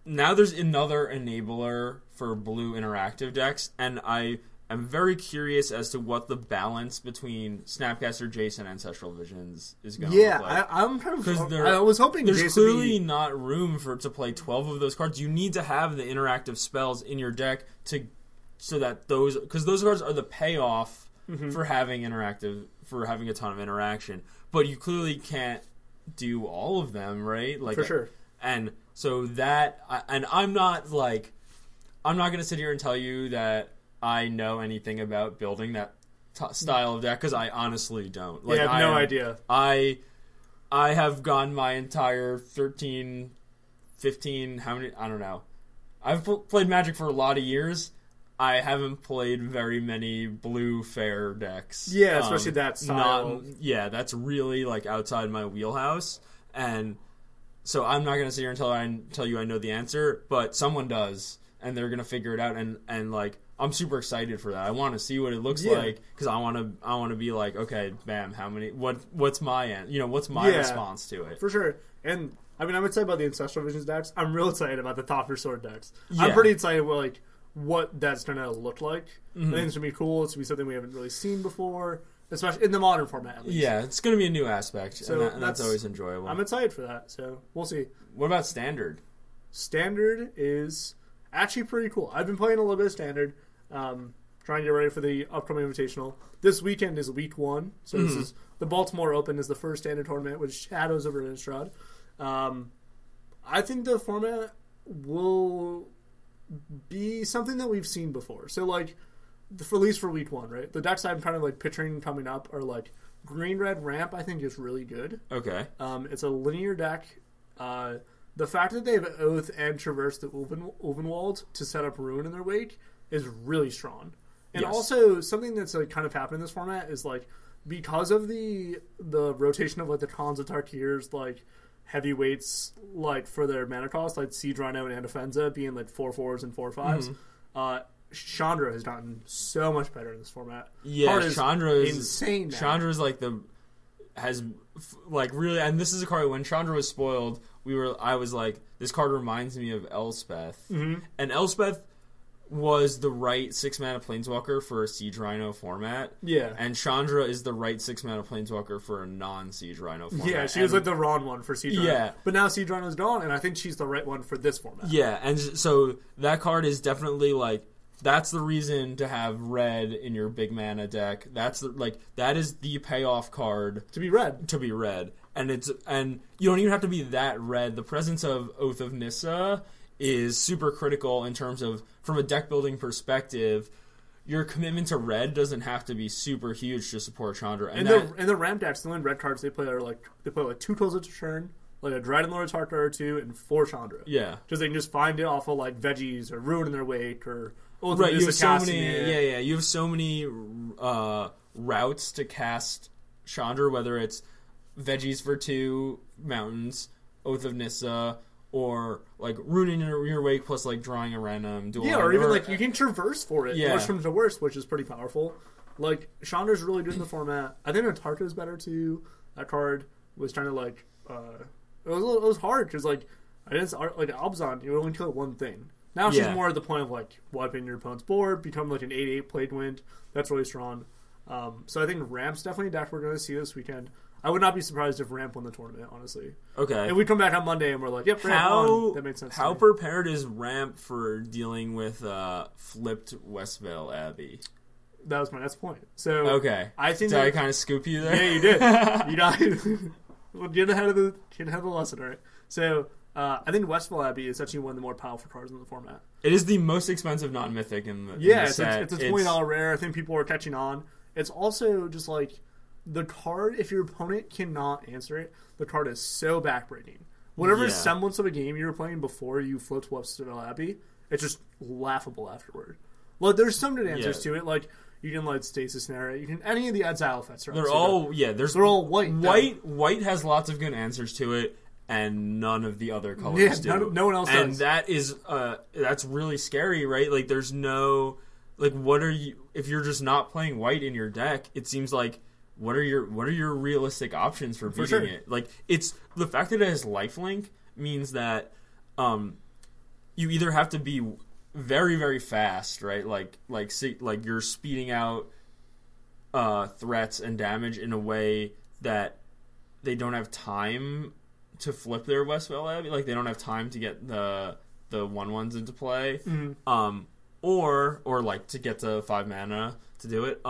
now there's another enabler for blue interactive decks, and I am very curious as to what the balance between Snapcaster, Jason, and Ancestral Visions is going to look like. I'm kind of. I was hoping there's Jason clearly not room to play 12 of those cards. You need to have the interactive spells in your deck so that because those cards are the payoff for having a ton of interaction. But you clearly can't do all of them, right? Like for sure. And so I'm not going to sit here and tell you that I know anything about building that style of deck, because I honestly don't. Like, I have no idea. I have gone my entire 13, 15, how many? I don't know. I've played Magic for a lot of years. I haven't played very many blue fair decks. Yeah, especially that style. That's really like outside my wheelhouse, and so I'm not gonna sit here and tell you I know the answer, but someone does, and they're gonna figure it out, and like I'm super excited for that. I want to see what it looks like, because I want to be like, okay, bam, how many? What's my what's my response to it? For sure. And I mean, I'm excited about the Ancestral Visions decks. I'm real excited about the Thopter Sword decks. Yeah. I'm pretty excited with like what that's going to look like. I think it's going to be cool. It's going to be something we haven't really seen before, especially in the modern format, at least. Yeah, it's going to be a new aspect, so and that's always enjoyable. I'm excited for that, so we'll see. What about Standard? Standard is actually pretty cool. I've been playing a little bit of Standard, trying to get ready for the upcoming Invitational. This weekend is week 1, so this is the Baltimore Open is the first Standard tournament with Shadows over Innistrad. I think the format will be something that we've seen before. So, like, at least for week 1, right? The decks I'm kind of, like, picturing coming up are, like, Green-Red Ramp, I think, is really good. Okay. It's a linear deck. The fact that they have Oath and Traverse the Ulvenwald to set up Ruin in their wake is really strong. And also, something that's, like, kind of happened in this format is, like, because of the rotation of, like, the Khans of Tarkir's, like, heavyweights, like, for their mana cost, like Siege Rhino and Anafenza being like 4/4s and 4/5s. Chandra has gotten so much better in this format. Yeah, Chandra is insane now. Chandra is like really, and this is a card when Chandra was spoiled. I was like, this card reminds me of Elspeth, and Elspeth was the right 6-mana Planeswalker for a Siege Rhino format. Yeah. And Chandra is the right 6-mana Planeswalker for a non-Siege Rhino format. Yeah, she was like the wrong one for Siege Rhino. Yeah. But now Siege Rhino's gone, and I think she's the right one for this format. Yeah, and so that card is definitely like, that's the reason to have red in your big mana deck. That is the payoff card to be red. And you don't even have to be that red. The presence of Oath of Nissa is super critical in terms of, from a deck building perspective, your commitment to red doesn't have to be super huge to support Chandra. And the ramp decks, the only red cards they play are like 2 tools a turn, like a Dryden Lord's Heart or 2, and 4 Chandra. Yeah, because they can just find it off of like veggies or Ruin in their wake or right. You have so many. You have so many routes to cast Chandra, whether it's veggies for 2 mountains, Oath of Nissa, or like Ruining your wake plus like drawing a random dual. Yeah, or even like you can traverse for it. Yeah, worst comes to worst, which is pretty powerful. Like Chandra's really good in the format. I think Natarka is better too. That card was trying to like it was hard because like I didn't like Abzan. You only kill one thing. Now she's more at the point of like wiping your opponent's board, become like an 8/8 Plague Wind. That's really strong. So I think Ramp's definitely a deck we're going to see this weekend. I would not be surprised if Ramp won the tournament, honestly. Okay. And we come back on Monday and we're like, yep, Ramp won. That made sense. How prepared is Ramp for dealing with flipped Westvale Abbey? That was my next point. So okay, I think did I kind of scoop you there? Yeah, you did. You got well, get ahead of the lesson, right? So I think Westvale Abbey is actually one of the more powerful cards in the format. It is the most expensive non-mythic in the set. It's a $20 rare. I think people are catching on. It's also just like the card, if your opponent cannot answer it, the card is so backbreaking. Whatever semblance of a game you were playing before you flipped Westvale Abbey, it's just laughable afterward. Well, there's some good answers to it, like you can let Stasis Snare. You can any of the Exile effects. They're all white. White has lots of good answers to it, and none of the other colors do. No one else does. And that is that's really scary, right? Like there's no what are you if you're just not playing white in your deck? It seems like. What are your realistic options for beating it? Like it's the fact that it has lifelink means that you either have to be very, very fast, right? Like you're speeding out threats and damage in a way that they don't have time to flip their Westfell Abbey. Like, they don't have time to get the 1/1s into play. Or like to get to 5 mana to do it.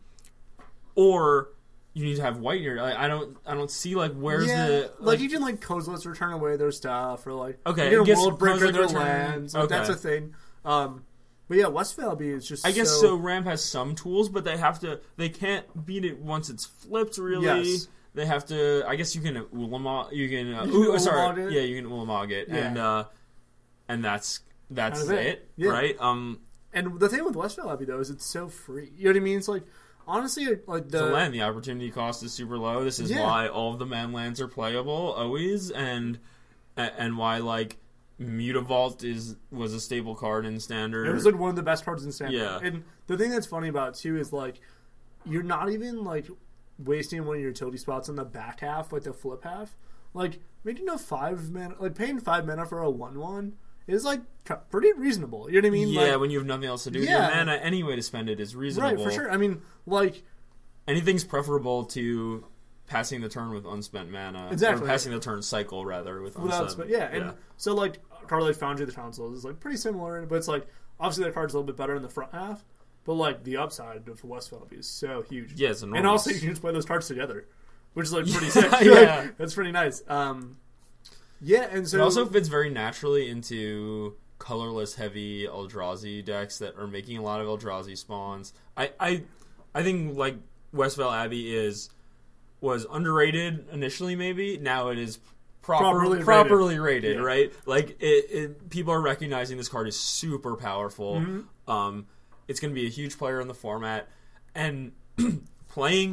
Or you need to have white here. Like, I don't see like where's the like you can like Kozilek's return away their stuff, or like okay, you get World Breaker their lands. Like, that's a thing. But yeah, Westfell Abbey is just. I guess so. Ramp has some tools, but they can't beat it once it's flipped. Really, yes. They have to. I guess you can Ulamog. You can Ulamog it. Yeah, you can Ulamog it, and that's kind of it, yeah. Right? And the thing with Westfell Abbey though is it's so free. You know what I mean? It's like. Honestly, like the land, the opportunity cost is super low. This is why all of the man lands are playable always, and why like Mutavault was a stable card in Standard. It was like one of the best cards in Standard. Yeah. And the thing that's funny about it too is like you're not even like wasting one of your utility spots in the back half, like the flip half. Like making a 5 mana, like paying 5 mana for a 1/1. Is like pretty reasonable. You know what I mean? Yeah, like, when you have nothing else to do, your mana, any way to spend it is reasonable. Right, for sure. I mean, like anything's preferable to passing the turn with unspent mana. Exactly. Or passing the turn cycle rather with unspent. And so like a card like Foundry of the Council is like pretty similar, but it's like obviously that card's a little bit better in the front half. But like the upside of Westfell is so huge. Yeah, it's enormous. And also you can just play those cards together, which is like pretty sick. Yeah, like, that's pretty nice. Yeah, and so it also fits very naturally into colorless heavy Eldrazi decks that are making a lot of Eldrazi spawns. I think like Westfell Abbey was underrated initially, maybe. Now it is properly rated, right? Like people are recognizing this card is super powerful. Mm-hmm. It's going to be a huge player in the format, and playing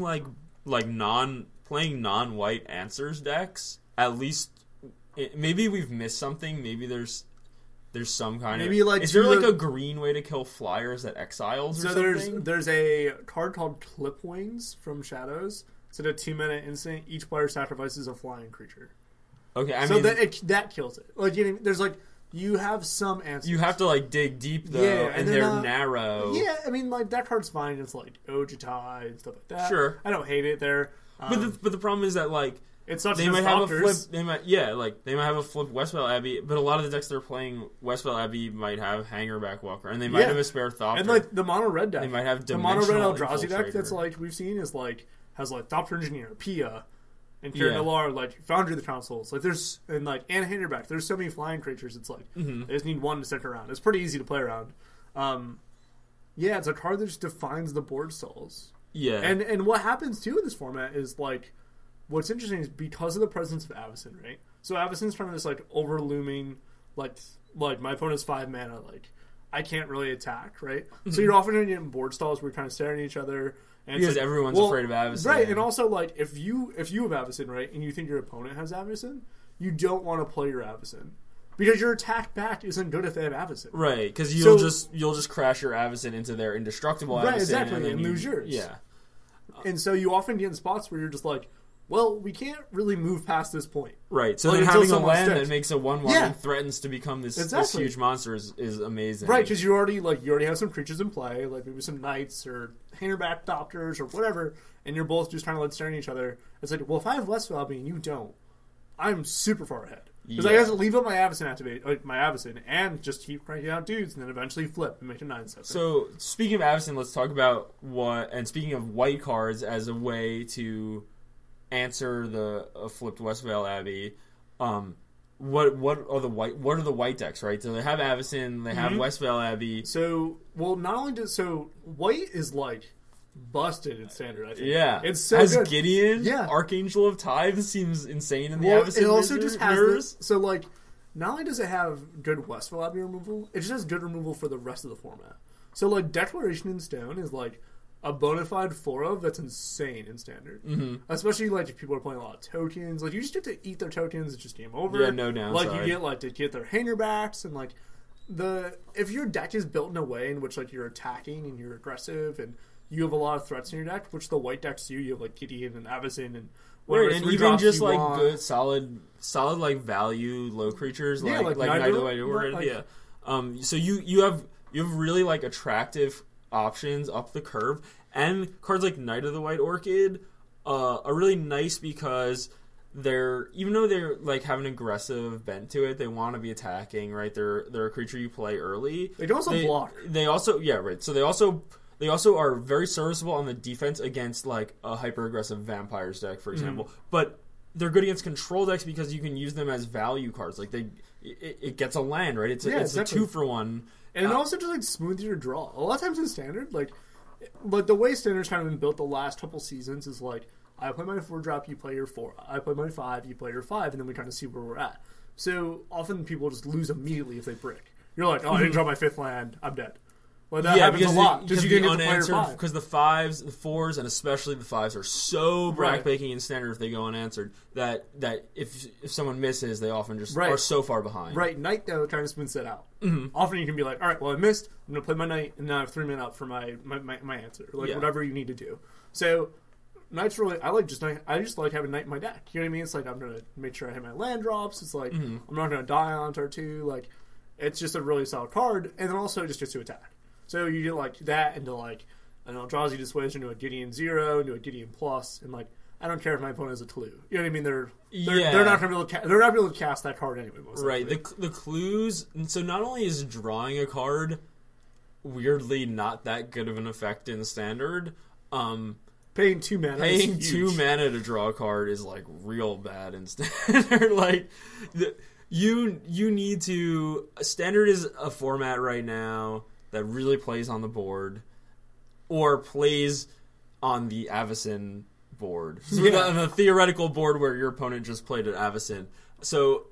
non-white answers decks, at least. Maybe we've missed something. Maybe there's some kind maybe of... Like is there like a green way to kill flyers that exiles or something? There's a card called Clipwings from Shadows. It's a 2-mana instant. Each player sacrifices a flying creature. Okay, I mean... So that kills it. Like, you know, there's like... You have some answers. You have to like dig deep though, and they're narrow. Yeah, I mean, like that card's fine. It's like Ojutai and stuff like that. Sure, I don't hate it there. But the problem is that like it's not they might have a flip. They might have a flip Westfell Abbey, but a lot of the decks they're playing Westfell Abbey might have Hangerback Walker, and they might have a spare Thopter. And like the mono red deck, they might have the mono red Eldrazi deck that's like we've seen is like has like Thopter Engineer, Pia. And Kieran Delar, like Foundry of the Councils, like there's and Hangerback. There's so many flying creatures. It's like they just need one to stick around. It's pretty easy to play around. Yeah, it's a card that just defines the board stalls. Yeah, and what happens too in this format is like what's interesting is because of the presence of Avacyn, right? So Avacyn's kind of this like overlooming like my opponent's 5 mana, like I can't really attack, right? So you're often going to get in board stalls where you're kind of staring at each other. And because everyone's afraid of Avacyn. Right, and also, like, if you have Avacyn, right, and you think your opponent has Avacyn, you don't want to play your Avacyn. Because your attack back isn't good if they have Avacyn. Right, because you'll just crash your Avacyn into their indestructible Avacyn. Right, exactly, and lose yours. Yeah. And so you often get in spots where you're just like, well, we can't really move past this point. Right, so then having a land that makes a 1/1 and threatens to become this huge monster is amazing. Right, because you already have some creatures in play, like maybe some knights or Hangerback Thopters or whatever, and you're both just kind of like staring at each other. It's like, well, if I have Westfell Abbey and you don't, I'm super far ahead. Because I have to leave up my Avacyn and just keep cranking out dudes, and then eventually flip and make a 9/7. So speaking of Avacyn, let's talk about speaking of white cards as a way to answer the flipped Westfell Abbey. What are the white decks, right? So they have Avacyn, they have Westfell Abbey. So not only white is like busted in Standard, I think. Yeah. It's so has good. Gideon, Archangel of Tithe seems insane in the Avacyn. It also just has this, so like not only does it have good Westfell Abbey removal, it just has good removal for the rest of the format. So like Declaration in Stone is like a bona fide 4/of that's insane in Standard. Especially like if people are playing a lot of tokens. Like you just get to eat their tokens, it's just game over. Yeah, no downside. Like you get their Hangerbacks and like if your deck is built in a way in which like you're attacking and you're aggressive and you have a lot of threats in your deck, which the white decks do. You have like Gideon and Avacyn and whatever. Right, and even just like good solid like value low creatures like Knight of the White Horde. So you have really like attractive options up the curve, and cards like Knight of the White Orchid are really nice because even though they're like have an aggressive bent to it, they want to be attacking, right? They're a creature you play early. They can also block. They also So they also are very serviceable on the defense against like a hyper aggressive vampires deck, for example. But they're good against control decks because you can use them as value cards. Like it gets a land, right? It's a 2-for-1. And it also just like smooths your draw. A lot of times in Standard, like the way Standard's kind of been built the last couple seasons is like, I play my 4-drop, you play your 4. I play my 5, you play your 5, and then we kind of see where we're at. So often people just lose immediately if they brick. You're like, I didn't draw my 5th land, I'm dead. Well, that happens a lot. Because you didn't get to play your 5. Because the 5s, the 4s, and especially the 5s are so backbreaking in Standard if they go unanswered that if someone misses, they often just are so far behind. Right. Knight, though, kind of spins that out. Often you can be like, all right, well, I missed. I'm going to play my Knight, and now I have 3 mana up for my answer. Like, whatever you need to do. So Knight's really, I just like having Knight in my deck. You know what I mean? It's like, I'm going to make sure I have my land drops. It's like, I'm not going to die on turn 2. Like, it's just a really solid card. And then also it just gets to attack. So you get like that into like an Eldrazi Dissuasion into a Gideon 0 into a Gideon Plus, and like I don't care if my opponent has a clue. You know what I mean? They're not going to be able to cast that card anyway. Most likely. The clues. So not only is drawing a card weirdly not that good of an effect in Standard, paying 2 mana. Paying 2 mana to draw a card is like real bad in Standard. Like you need to. Standard is a format right now that really plays on the board, or plays on the Avacyn board. So the theoretical board where your opponent just played at Avacyn. So,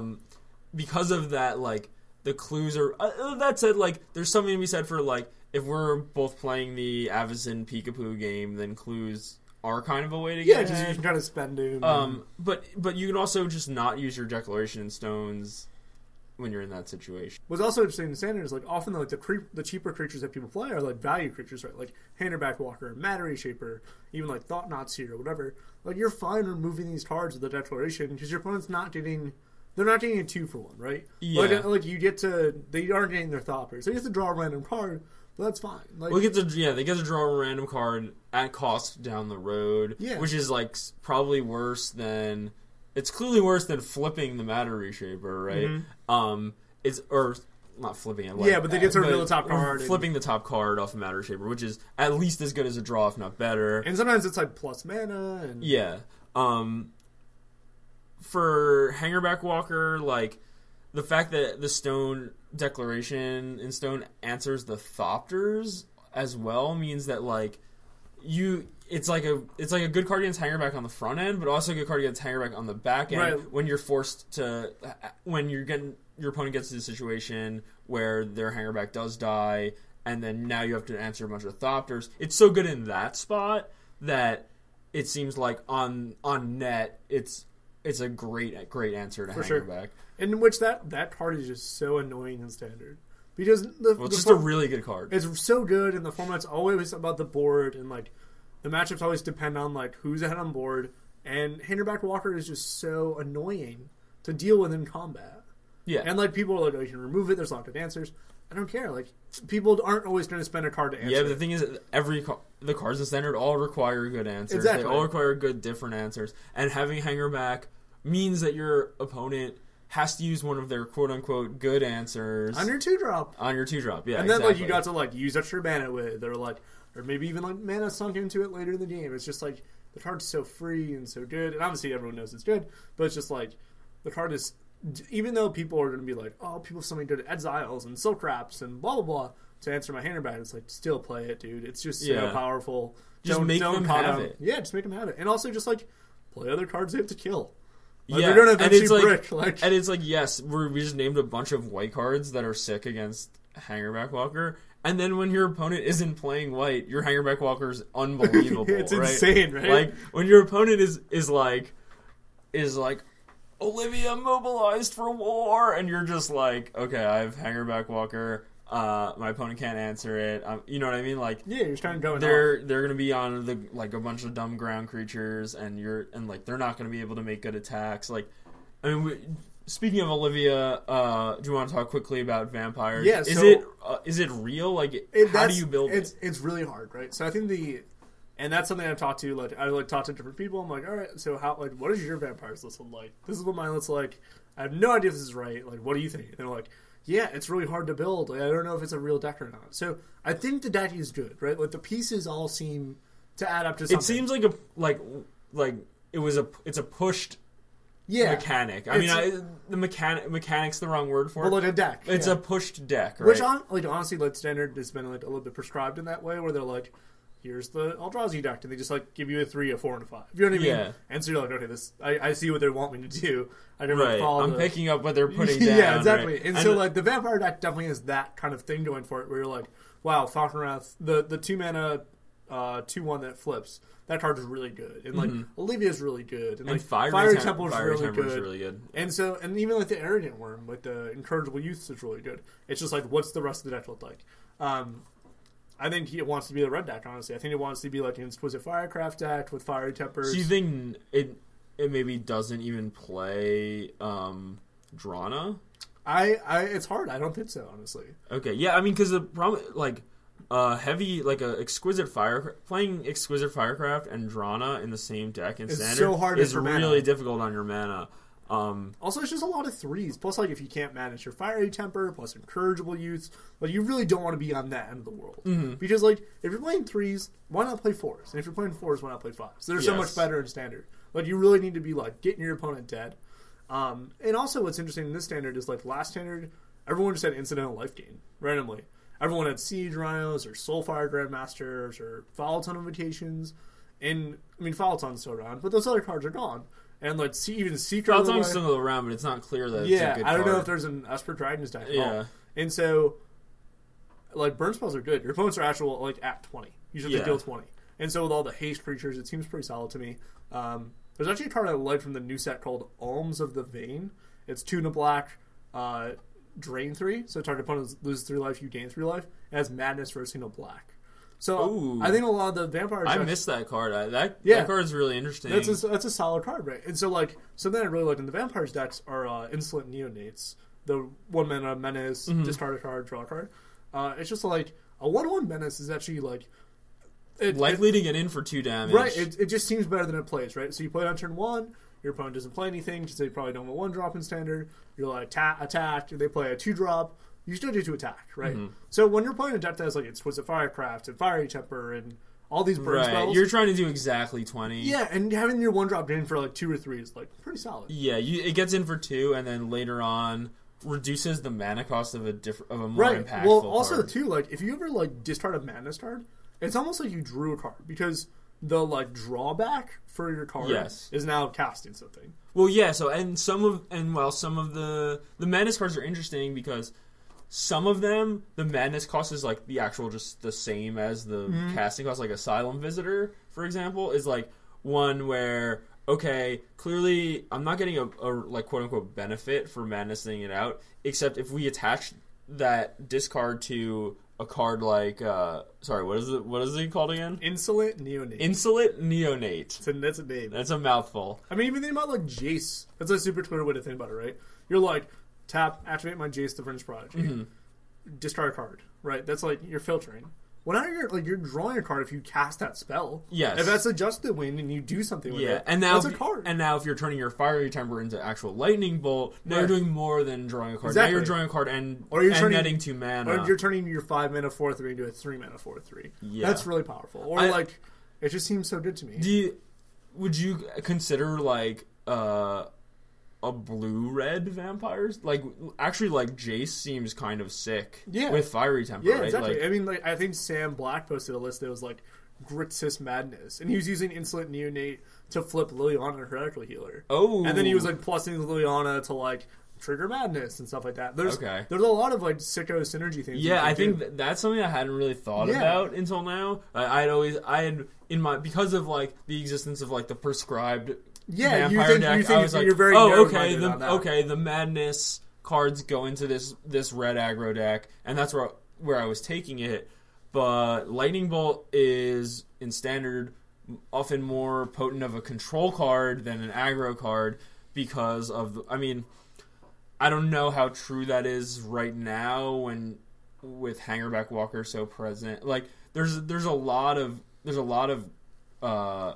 because of that, like, the clues are... that said, like, there's something to be said for, like, if we're both playing the Avacyn Peekapoo game, then clues are kind of a way to get because you can kind of spend them. But you can also just not use your Declaration in Stones when you're in that situation. What's also interesting in Standard is like often like the cheaper creatures that people play are like value creatures, right? Like Handerback Walker, Matter Reshaper, even like Thought-Knot Seer or whatever. Like you're fine removing these cards with the Declaration because your opponent's not getting a 2-for-1, right? Yeah. Like you get to, they aren't getting their Thopters. They get to draw a random card, but that's fine. Like, they get to draw a random card at cost down the road, which is like probably worse than. It's clearly worse than flipping the Matter Reshaper, right? It's or not flipping it. Like, but they get to reveal the top card. Flipping the top card off of Matter Reshaper, which is at least as good as a draw, if not better. And sometimes it's like plus mana. And for Hangerback Walker, like the fact that the Stone Declaration in Stone answers the Thopters as well means that like it's like a good card against Hangerback on the front end, but also a good card against Hangerback on the back end when you're forced to your opponent gets to the situation where their Hangerback does die, and then now you have to answer a bunch of Thopters. It's so good in that spot that it seems like on net it's a great answer to Hangerback. Sure. In which that card is just so annoying in Standard. Because it's just a really good card. It's so good, and the format's always about the board, and like the matchups always depend on like who's ahead on board. And Handerback Walker is just so annoying to deal with in combat. Yeah, and like people are like, oh, you can remove it. There's lots of answers. I don't care. Like people aren't always going to spend a card to answer. Yeah, but the thing is, the cards in Standard all require good answers. Exactly, they all require good different answers, and having Hangerback means that your opponent has to use one of their quote-unquote good answers on your 2-drop. On your 2-drop, yeah. And then like you got to like use extra mana with, or maybe even like mana sunk into it later in the game. It's just like the card's so free and so good, and obviously everyone knows it's good, but it's just like the card is, even though people are going to be like, oh, people have so many good Exiles and Silk Wraps and blah blah blah to answer my Handerback, it's like still play it, dude. It's just so powerful. Just make them have it. Yeah, just make them have it, and also just like play other cards they have to kill. Like, they're gonna eventually brick. And it's like, yes, we just named a bunch of white cards that are sick against Hangerback Walker, and then when your opponent isn't playing white, your Hangerback Walker is unbelievable. It's insane, right? Like when your opponent is like Olivia mobilized for war, and you're just like, okay, I have Hangerback Walker. My opponent can't answer it. You know what I mean? Like, yeah, you're just kind of going. They're gonna be on a bunch of dumb ground creatures, and they're not gonna be able to make good attacks. Like, I mean, speaking of Olivia, do you want to talk quickly about vampires? Yeah. Is it real? Like, how do you build it? It's really hard, right? So I think and that's something I've talked to. Like, I talk to different people. I'm like, all right, so what does your vampires list look like? This is what mine looks like. I have no idea if this is right. Like, what do you think? And they're like, yeah, it's really hard to build. Like, I don't know if it's a real deck or not. So I think the deck is good, right? Like, the pieces all seem to add up to something. It seems like it's a pushed mechanic. I mean, the mechanic's the wrong word for it. Well, like a deck. It's a pushed deck, right? Which, honestly, like Standard has been like a little bit prescribed in that way, where they're like, here's the Eldrazi deck, and they just like give you a 3, a 4, and a 5. You know what I mean? Yeah. And so you're like, okay, this I see what they want me to do. I never right. follow. I'm picking up what they're putting down. Yeah, exactly. Right? And so like the Vampire deck definitely has that kind of thing going for it, where you're like, wow, Falconwrath, the 2-mana 2/1 that flips. That card is really good, and like Olivia's really good, and like Fiery Temple is really good. And so, and even like the Arrogant Worm, like the Incorrigible Youth is really good. It's just like, what's the rest of the deck look like? I think it wants to be the red deck, honestly. I think it wants to be like an Exquisite Firecraft deck with Fiery Tempers. So you think it maybe doesn't even play Drana? It's hard. I don't think so, honestly. Okay, yeah, I mean, because the problem, like, playing Exquisite Firecraft and Drana in the same deck in Standard so hard is really difficult on your mana. Also, it's just a lot of 3s. Plus, like, if you can't manage your Fiery Temper, plus Incorrigible Youth, like, you really don't want to be on that end of the world. Mm-hmm. Because, like, if you're playing 3s, why not play 4s? And if you're playing 4s, why not play 5s? They're so much better in Standard. Like, you really need to be, like, getting your opponent dead. And also, what's interesting in this Standard is, like, last Standard, everyone just had Incidental Life Gain, randomly. Everyone had Siege Rhinos, or Soulfire Grandmasters, or Follow-Ton Invitations. And, I mean, Follow-Ton's still around, but those other cards are gone. And like even Secret Follow-Ton's still around, but it's not clear that it's a good card. I don't know if there's an Esper Dragon's deck at all. And so, like, burn spells are good. Your opponents are actual like at 20. Usually they deal 20. And so with all the haste creatures, it seems pretty solid to me. There's actually a card I like from the new set called Alms of the Vein. It's 2 and a black, drain 3. So target opponent loses 3 life, you gain 3 life. It has Madness for a single black. So I think a lot of the vampire decks, I missed that card. That card is really interesting. That's a solid card, right? And so like something I really like in the vampires decks are Insolent Neonates, the 1-mana menace, discard a card, draw a card. It's just like a 1/1 menace is actually like likely to get in for 2 damage, right? It just seems better than it plays, right? So you play it on turn 1. Your opponent doesn't play anything because they probably don't want 1-drop in Standard. You're like attack. They play a 2-drop. You still do to attack, right? Mm-hmm. So when you're playing a deck that has like Exquisite Firecraft and Fiery Temper and all these burn spells, you're trying to do exactly 20. Yeah, and having your 1-drop in for like 2 or 3 is like pretty solid. Yeah, it gets in for 2, and then later on reduces the mana cost of a more impactful. Well, also card. too, like if you ever like discard a Madness card, it's almost like you drew a card because the like drawback for your card is now casting something. Well, yeah. So some of the Madness cards are interesting because some of them, the Madness cost is like the actual just the same as the casting cost. Like Asylum Visitor, for example, is like one where, okay, clearly I'm not getting a like quote unquote benefit for Madnessing it out, except if we attach that discard to a card like what is it called again? Insolent Neonate. Insolent Neonate. That's a name. That's a mouthful. I mean, even think about like Jace. That's a super clear way to think about it, right? You're like, tap, activate my Jace the Fringe Prodigy. Discard a card, right? That's like you're filtering. Well, now you're drawing a card if you cast that spell. Yes. If that's a Justed Wind and you do something with it, and now that's a card. And now if you're turning your Fiery Temper into actual Lightning Bolt, now you're doing more than drawing a card. Exactly. Now you're drawing a card and netting 2 mana. Or you're turning your 5-mana 4/3 into a 3-mana 4/3. Yeah. That's really powerful. Or it just seems so good to me. Would you consider like a blue-red vampires? Like, actually, like, Jace seems kind of sick with Fiery Temper, right? Exactly. Like, I mean, like, I think Sam Black posted a list that was, like, Grixis Madness. And he was using Insolent Neonate to flip Liliana and Heretical Healer. Oh. And then he was, like, plussing Liliana to, like, trigger Madness and stuff like that. There's a lot of, like, sicko synergy things. Yeah, I think that's something I hadn't really thought about until now. Because of, like, the existence of, like, the prescribed vampire deck, I was like, you're very the Madness cards go into this red aggro deck, and that's where I was taking it. But Lightning Bolt is, in Standard, often more potent of a control card than an aggro card because of, I don't know how true that is right now when with Hangerback Walker so present. Like there's a lot of 2s,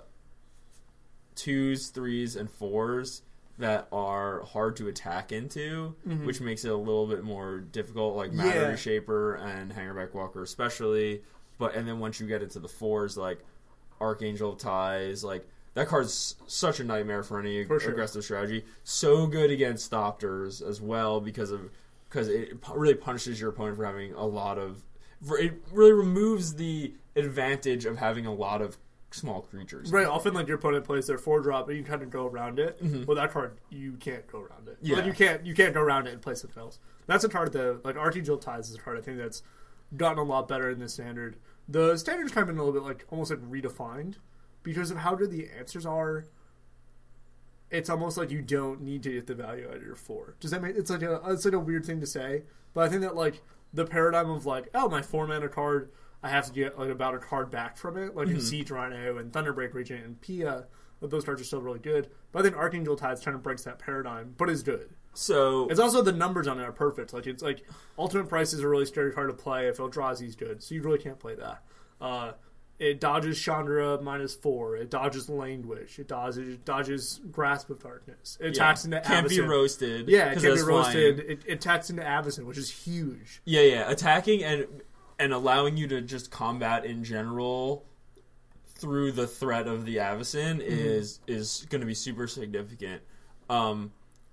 3s, and 4s that are hard to attack into, which makes it a little bit more difficult, like Matter Reshaper and Hangerback Walker especially. And then once you get into the 4s, like Archangel of Ties, like that card's such a nightmare for any aggressive strategy. So good against Thopters as well because it really punishes your opponent for having a lot of... It really removes the advantage of having a lot of small creatures. Right, often like your opponent plays their 4-drop and you kind of go around it. With that card, you can't go around it. Yeah. Like, you can't go around it and play something else. That's a card though, like Archangel Ties is a card I think that's gotten a lot better in the standard. The standard's kind of been a little bit like almost like redefined because of how good the answers are. It's almost like you don't need to get the value out of your 4. Does that make it's like a weird thing to say, but I think that like the paradigm of like, oh, my 4-mana card, I have to get like about a card back from it, like in Siege Rhino and Thunderbreak Regent and Pia. But those cards are still really good. But I think Archangel Tides kind of breaks that paradigm, but is good. So it's also the numbers on it are perfect. Like it's like Ultimate Price is a really scary card to play if Eldrazi's good, so you really can't play that. It dodges Chandra -4. It dodges Languish. It dodges Grasp of Darkness. It attacks into Avacyn. Can't be roasted. Yeah, it can't be roasted. It attacks into Avacyn, which is huge. Yeah. Attacking and allowing you to just combat in general through the threat of the Avacyn is going to be super significant. I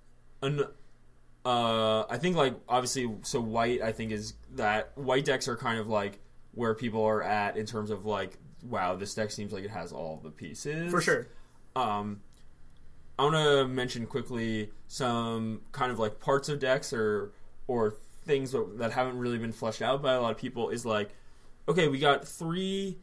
think like obviously so white I think is that white decks are kind of like where people are at in terms of like, wow, this deck seems like it has all the pieces. For sure. I want to mention quickly some kind of like parts of decks or things that haven't really been fleshed out by a lot of people is like, okay, we got 3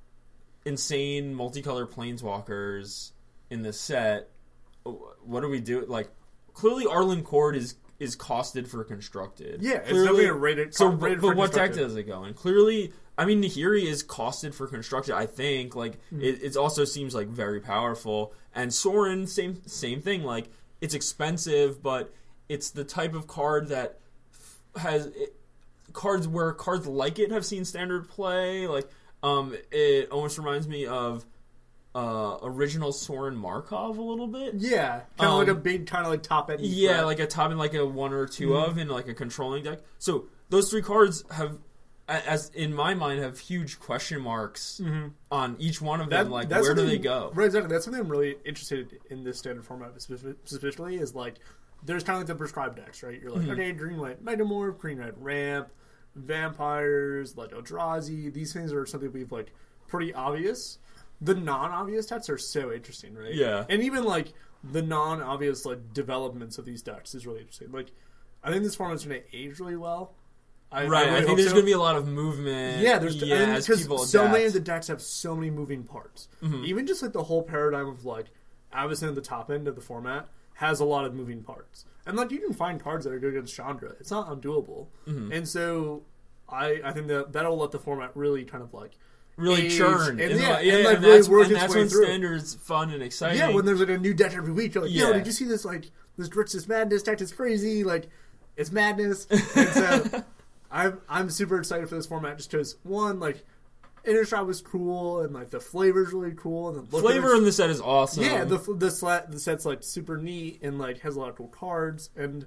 insane multicolor planeswalkers in this set. What do we do? Like, clearly Arlinn Kord is costed for constructed. Yeah, clearly, it's definitely a rated. But what deck does it go in? Clearly, I mean, Nahiri is costed for constructed. I think like it also seems like very powerful. And Sorin, same thing. Like it's expensive, but it's the type of card that has cards where cards like it have seen standard play. Like it almost reminds me of original Sorin Markov a little bit. Yeah, kind of like a big, kind of like top end. Yeah, like a top end, like a 1 or 2 of in like a controlling deck. So those 3 cards have, as in my mind, have huge question marks on each one of them. Like, where do they go? Right, exactly. That's something I'm really interested in this standard format, specifically, is like there's kind of like the prescribed decks, right? You're like, okay, green white Megamorph, green red Ramp, Vampires, like Eldrazi. These things are something we've like pretty obvious. The non-obvious decks are so interesting, right? Yeah. And even, like, the non-obvious, like, developments of these decks is really interesting. Like, I think this format's going to age really well. I think there's going to be a lot of movement. Yeah, as people adapt. So many of the decks have so many moving parts. Even just, like, the whole paradigm of, like, Avacyn at the top end of the format has a lot of moving parts. And, like, you can find cards that are good against Chandra. It's not undoable. And so I think that'll let the format really kind of, like, really churn. And that's when Standard's fun and exciting. Yeah, when there's like a new deck every week, you're like, yo, did you see this, like, this Grixis Madness deck is crazy, like, it's madness. And so I'm super excited for this format just because, one, like, Innistrad was cool, and like the flavor's really cool, and the flavor in the set is awesome. Yeah, the set's like super neat and like has a lot of cool cards, and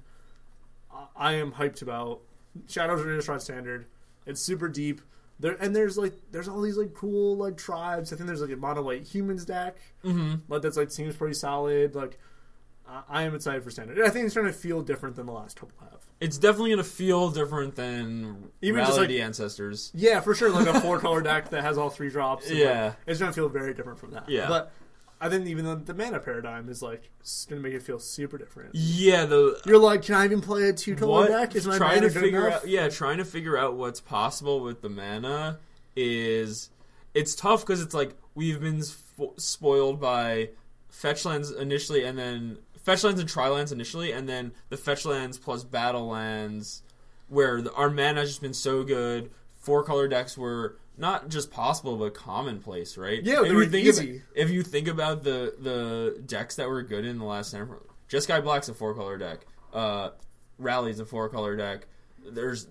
I am hyped about Shadows of Innistrad Standard. It's super deep. There's all these like cool like tribes. I think there's like a mono white humans deck, like that's like seems pretty solid. Like I am excited for Standard. And I think it's going to feel different than the last couple have. It's definitely going to feel different than even just like Ancestors. Yeah, for sure. Like a 4-color deck that has all 3 drops. And, yeah, like, it's going to feel very different from that. Yeah, but I think even the mana paradigm is like going to make it feel super different. Yeah, you're like, can I even play a 2-color deck? Is my mana good enough? Trying to figure out what's possible with the mana it's tough because it's like we've been spoiled by fetch lands initially, and then fetch lands and tri lands initially, and then the fetch lands plus battle lands, where our mana has just been so good. 4-color decks were not just possible, but commonplace, right? Yeah, they were easy. If you think about the decks that were good in the last Jeskai Black's a 4-color deck. Rally's a 4-color deck. There's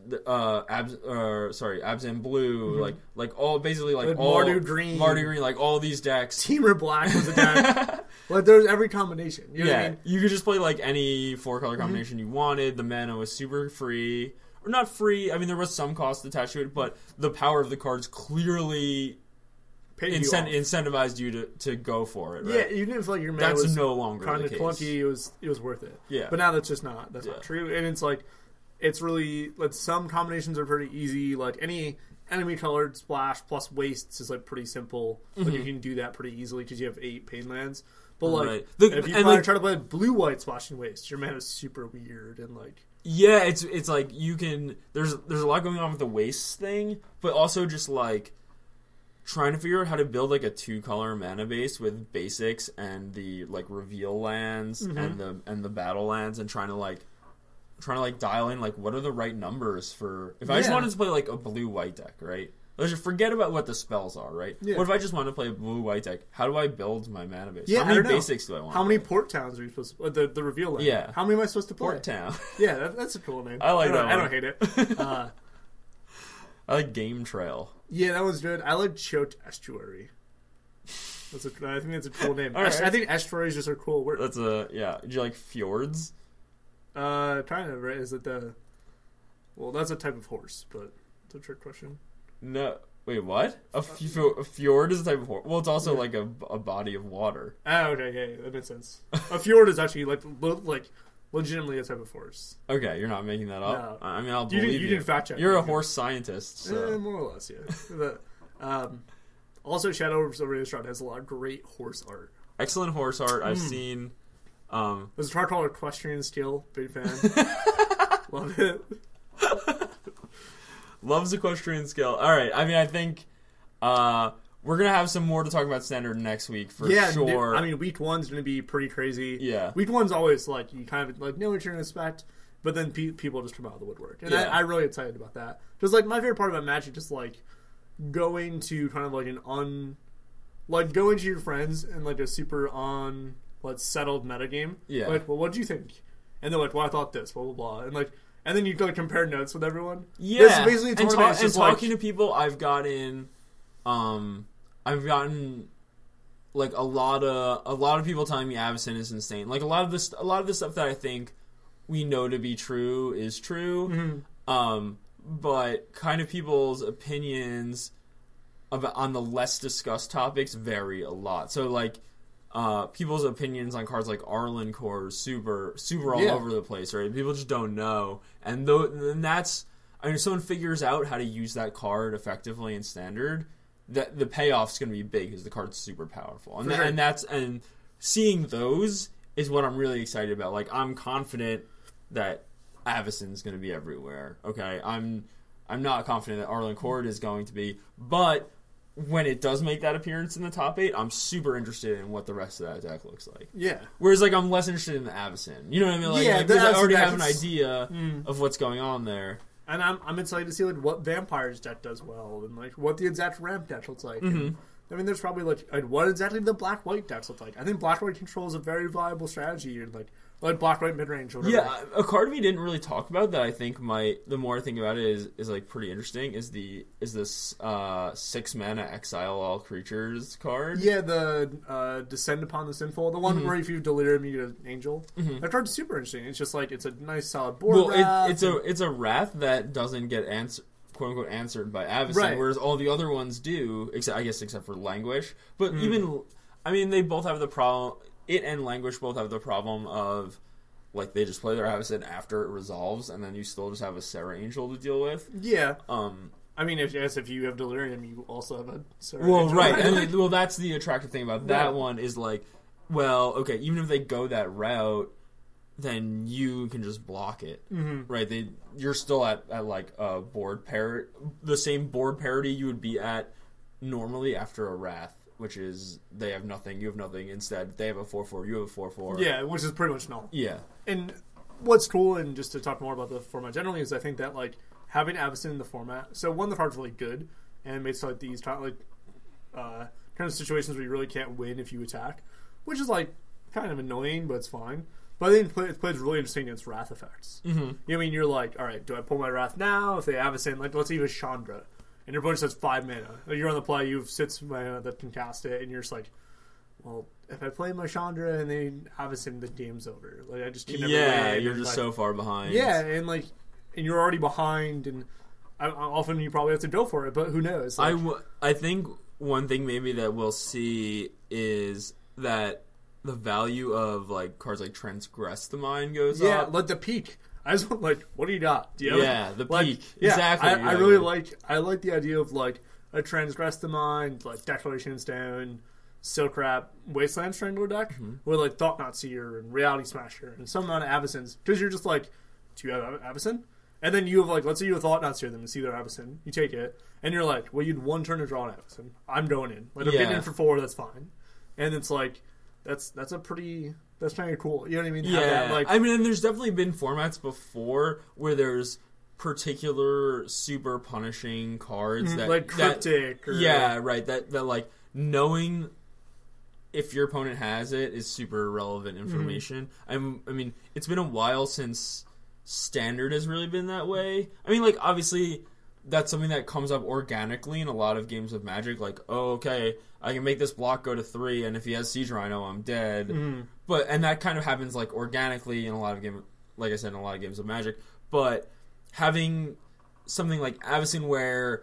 Abzan Blue, like all basically like all Mardu Green, like all these decks. Temur Black was a deck. Like there's every combination. You know what I mean? You could just play like any 4-color combination you wanted. The mana was super free, or not free. I mean, there was some cost attached to it, but the power of the cards clearly incentivized you to go for it. Right? Yeah, even if like your mana was no longer kind the of case. clunky, it was worth it. Yeah, but now that's not true, and it's like. It's really, like, some combinations are pretty easy. Like, any enemy-colored splash plus wastes is, like, pretty simple. Like, you can do that pretty easily because you have 8 pain lands. But, like, if you try to play blue-white splash and waste, your mana's super weird and, like... Yeah, it's like, you can... There's a lot going on with the wastes thing, but also just, like, trying to figure out how to build, like, a 2-color mana base with basics and the, like, reveal lands and the battle lands and trying to dial in, like, what are the right numbers for... If I just wanted to play, like, a blue-white deck, right? Let's just forget about what the spells are, right? Yeah. What if I just want to play a blue-white deck? How do I build my mana base? Yeah, how many basics do I want? How many Port Towns are you supposed to... The reveal land? Yeah. How many am I supposed to play? Port Town. Yeah, that's a cool name. I like that one. I don't hate it. I like Game Trail. Yeah, that was good. I like Chote Estuary. I think that's a cool name. Right. I think estuaries just are cool word. That's a... Yeah. Do you like fjords? Kind of, right? Is it the... Well, that's a type of horse, but it's a trick question. No. Wait, what? A fjord is a type of horse. Well, it's also like a body of water. Oh, okay, yeah, that makes sense. A fjord is actually like legitimately a type of horse. Okay, you're not making that up? No. I mean, I'll believe you. You didn't fact check. You're a horse scientist, so... more or less, yeah. But, also, Shadow over Radistrad has a lot of great horse art. Excellent horse art. I've seen... There's a card called Equestrian Skill. Big fan. Love it. Loves Equestrian Skill. All right. I mean, I think we're going to have some more to talk about Standard next week for sure. I mean, week 1's going to be pretty crazy. Yeah. Week 1's always like, you kind of like know what you're going to expect, but then people just come out of the woodwork. And I'm really excited about that. Because like my favorite part about Magic is like going to kind of like going to your friends and like a super settled metagame. Yeah. Like, well, what do you think? And they're like, well, I thought this, blah, blah, blah. And then you like compare notes with everyone. Yeah. This is basically a tournament. And talking to people, I've gotten like a lot of people telling me Avacyn is insane. Like a lot of the stuff that I think we know to be true is true. Mm-hmm. But kind of people's opinions on the less discussed topics vary a lot. So like people's opinions on cards like Arlinn Core is super all over the place, right? People just don't know. And that's, I mean, if someone figures out how to use that card effectively in Standard, that the payoff's going to be big because the card's super powerful. And seeing those is what I'm really excited about. Like, I'm confident that Avacyn's going to be everywhere. Okay, I'm not confident that Arlinn Core is going to be, but when it does make that appearance in the top 8, I'm super interested in what the rest of that deck looks like. Yeah. Whereas, like, I'm less interested in the Avacyn. You know what I mean? Like, because I already have an idea of what's going on there. And I'm excited to see like what Vampire's deck does well, and like what the exact ramp deck looks like. Mm-hmm. And, I mean, there's probably like what exactly the black-white decks look like. I think black-white control is a very viable strategy, and like black-white mid-range. Or whatever. Yeah, a card we didn't really talk about that I think the more I think about it is like pretty interesting is this 6 mana exile all creatures card. Yeah, the Descend Upon the Sinful, the one where if you Delirium you get an angel. Mm-hmm. That card's super interesting. It's just like it's a nice solid board. Well, it's a wrath that doesn't get quote unquote answered by Avacyn, whereas all the other ones do, except for Languish. But even, I mean, they both have the problem. It and Languish both have the problem of, like, they just play their Avacyn after it resolves, and then you still just have a Serra Angel to deal with. Yeah. I mean, if you have Delirium, you also have a Serra Angel. Well, right. And that's the attractive thing about that one is, like, well, okay, even if they go that route, then you can just block it, right? You're still at like a board parity, the same board parity you would be at normally after a Wrath, which is they have nothing, you have nothing. Instead, they have a 4/4, you have a 4/4. Yeah, which is pretty much null. Yeah. And what's cool, and just to talk more about the format generally, is I think that like having Avacyn in the format. So one, the card's really good, and it makes like these kind of situations where you really can't win if you attack, which is like kind of annoying, but it's fine. But I think it plays really interesting against Wrath effects. Mm-hmm. You know what I mean? You're like, all right, do I pull my Wrath now? If they have a sin, like let's say you have Chandra, and your opponent says 5 mana. Like, you're on the play, you have 6 mana that can cast it, and you're just like, well, if I play my Chandra and they have a sin, the game's over. Like I just keep never win, you're just like, so far behind. Yeah, and you're already behind, and often you probably have to go for it, but who knows? Like, I think one thing maybe that we'll see is that the value of like cards like Transgress the Mind goes up. Yeah, like the peak. I just want, like, what do you got? Do you have the like, peak. Yeah, exactly. I really like the idea of like a Transgress the Mind, like Declaration Stone, Silk Wrap, Wasteland Strangler deck with like Thought Knot Seer and Reality Smasher and some amount of Avacyn. Because you're just like, do you have Avacyn? And then you have like, let's say you have Thought Knot Seer them and see their Avacyn. You take it, and you're like, well, you'd 1 turn to draw an Avacyn. I'm going in. Like, I'm getting in for 4, that's fine. And it's like, that's kind of cool. You know what I mean? Yeah. That, like, I mean, and there's definitely been formats before where there's particular super punishing cards that like Cryptic. That like knowing if your opponent has it is super relevant information. I mean, it's been a while since Standard has really been that way. I mean, like, obviously that's something that comes up organically in a lot of games of Magic. Like, oh, okay, I can make this block go to 3, and if he has Siege Rhino, I'm dead. And that kind of happens like organically in a lot of games. Like I said, in a lot of games of Magic. But having something like Avacyn where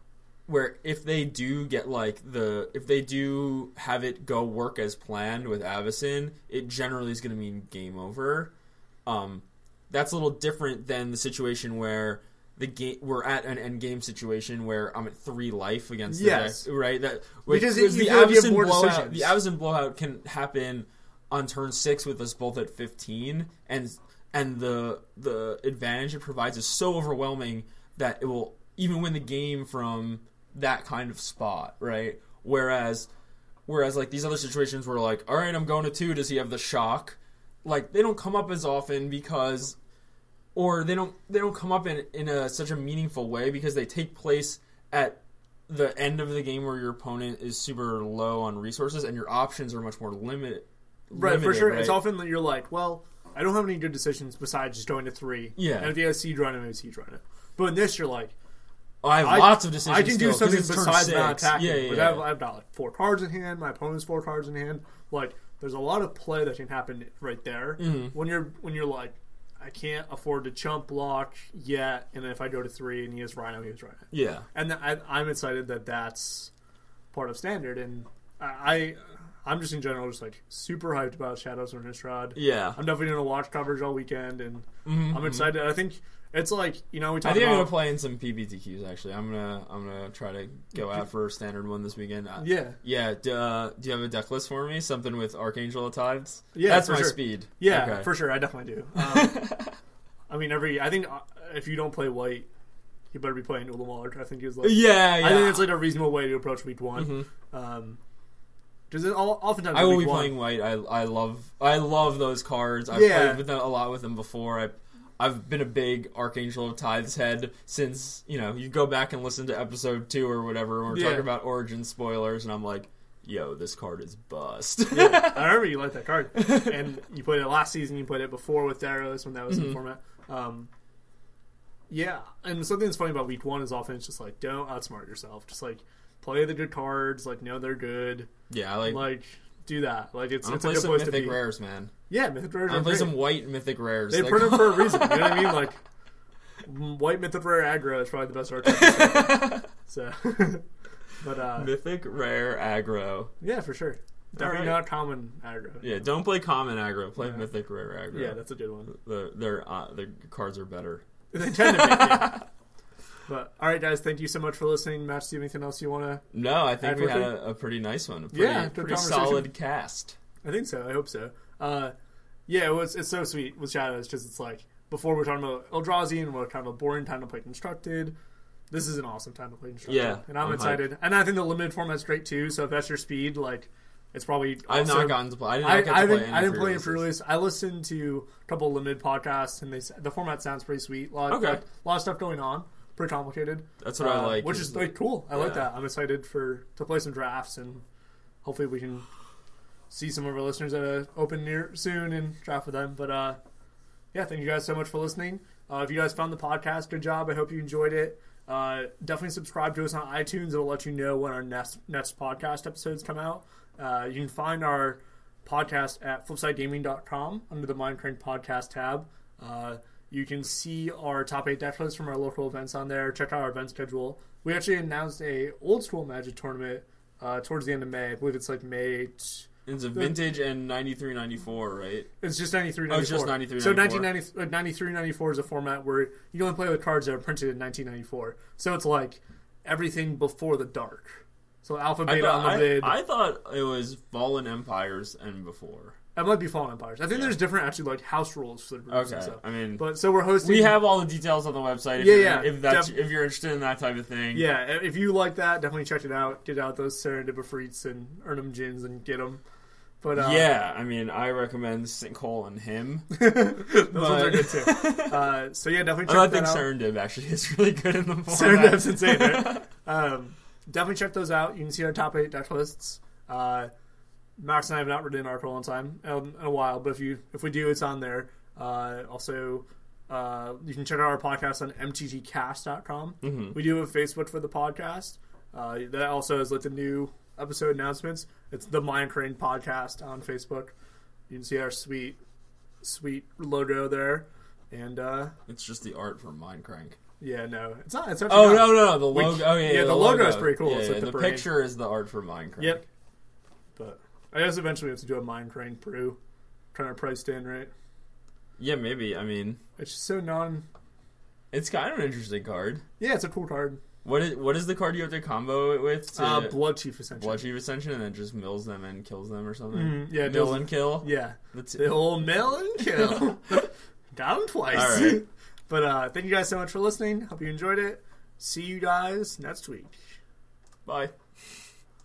if they do get like if they do have it go work as planned with Avacyn, it generally is going to mean game over. That's a little different than the situation where we're at an end game situation where I'm at 3 life against the deck, right? Because the Avacyn blowout can happen on turn 6 with us both at 15, and the advantage it provides is so overwhelming that it will even win the game from that kind of spot, right? Whereas like these other situations where like, all right, I'm going to 2, does he have the shock? Like, they don't come up as often because, or they don't come up in such a meaningful way because they take place at the end of the game where your opponent is super low on resources and your options are much more limited. Right, for sure. Right? It's often that you're like, well, I don't have any good decisions besides just going to 3. Yeah. And if you have Siege Rhino, maybe Siege Rhino. But in this, you're like, I have lots of decisions. I can do something besides not attacking. Yeah. I've got like 4 cards in hand. My opponent's 4 cards in hand. Like, there's a lot of play that can happen right there. When you're like, I can't afford to chump block yet, and if I go to 3 and he has Rhino, he has Rhino. Yeah. And I'm excited that that's part of Standard, and I'm just in general just like super hyped about Shadows of Innistrad. Yeah. I'm definitely going to watch coverage all weekend, and I'm excited. I think it's like, we talked about... I'm going to play in some PBTQs, actually. I'm gonna try to go out for a Standard one this weekend. Yeah. Do you have a deck list for me? Something with Archangel of Tithes? Yeah, that's for my sure. speed. Yeah, okay. For sure. I definitely do. I mean, I think if you don't play white, you better be playing Ulamog. I think is like... Yeah. I think it's like a reasonable way to approach week 1. Because oftentimes I will be playing white. I love those cards. I've played with them a lot with them before. I've been a big Archangel of Tithes head since, you go back and listen to episode 2 or whatever, and we're talking about Origin spoilers, and I'm like, yo, this card is bust. Yeah, I remember you liked that card. And you played it last season, you played it before with Daros when that was in the format. Yeah, and something that's funny about week 1 is often it's just like, don't outsmart yourself. Just like, play the good cards, like, know they're good. Yeah, like do that. Like, it's a good place place to be. Mythic Rares, man. Yeah, Mythic Rares. I'm play some white Mythic Rares. They print them for a reason. You know what I mean? Like, white Mythic Rare aggro is probably the best archetype. So, but Mythic Rare aggro. Yeah, for sure. Definitely not common aggro. Yeah, don't play common aggro. Play Mythic Rare aggro. Yeah, that's a good one. The cards are better. They tend to be. Yeah. But all right, guys, thank you so much for listening. Matt, do you have anything else you want to? No, I think we had a pretty nice one. Pretty solid cast. I think so. I hope so. It's so sweet with Shadows because it's like before we're talking about Eldrazi and we're kind of a boring time to play Constructed. This is an awesome time to play Constructed. Yeah, and I'm excited. Hyped. And I think the limited format's great too. So if that's your speed, like it's probably. I've not gotten to play. I didn't play it for release. I listened to a couple of limited podcasts, and the format sounds pretty sweet. A lot of stuff going on. Pretty complicated. That's what I like. Which is like cool. I like that. I'm excited to play some drafts, and hopefully we can see some of our listeners at an open near soon and draft with them. But yeah, thank you guys so much for listening. If you guys found the podcast, good job. I hope you enjoyed it. Definitely subscribe to us on iTunes. It'll let you know when our next podcast episodes come out. You can find our podcast at flipsidegaming.com under the Mindcrank podcast tab. You can see our top 8 deck lists from our local events on there. Check out our event schedule. We actually announced a old school Magic tournament towards the end of May. I believe it's like May. It's a vintage and 93-94, right? It's just 93-94. Oh, it's just 93-94. So 93-94 is a format where you can only play with cards that are printed in 1994. So it's like everything before the dark. So Alpha, Beta, Unlimited. I thought it was Fallen Empires and before. It might be Fallen Empires. I think there's different actually like house rules for the groups and stuff. I mean, but so we're hosting. We have all the details on the website. If you're interested in that type of thing. Yeah, if you like that, definitely check it out. Get out those Serendipity Freets and earn them gins and get them. But yeah, I mean, I recommend Sinkhole and him. Those ones are good too. So yeah, definitely check that out. I think Serendip actually is really good in the format. Serendip's insane, right? Definitely check those out. You can see our top 8 deck lists. Max and I have not written an article on time in a while, but if we do, it's on there. Also, you can check out our podcast on mttcast.com. Mm-hmm. We do have a Facebook for the podcast. That also has like the new episode announcements. It's the Mindcrank podcast on Facebook. You can see our sweet logo there, and it's just the art from Mindcrank. Yeah, no, it's not. It's no, the logo. The logo is pretty cool. Yeah, it's like the picture is the art for Mindcrank. Yep. But I guess eventually we have to do a Mindcrank brew, trying to price in, right? Yeah, maybe. I mean, it's just so non. It's kind of an interesting card. Yeah, it's a cool card. What is the card you have to combo it with? Bloodchief Ascension. Bloodchief Ascension, and then just mills them and kills them or something. Mm-hmm. Yeah, mill and kill. Yeah, the old mill and kill. Got him twice. All right. But thank you guys so much for listening. Hope you enjoyed it. See you guys next week. Bye.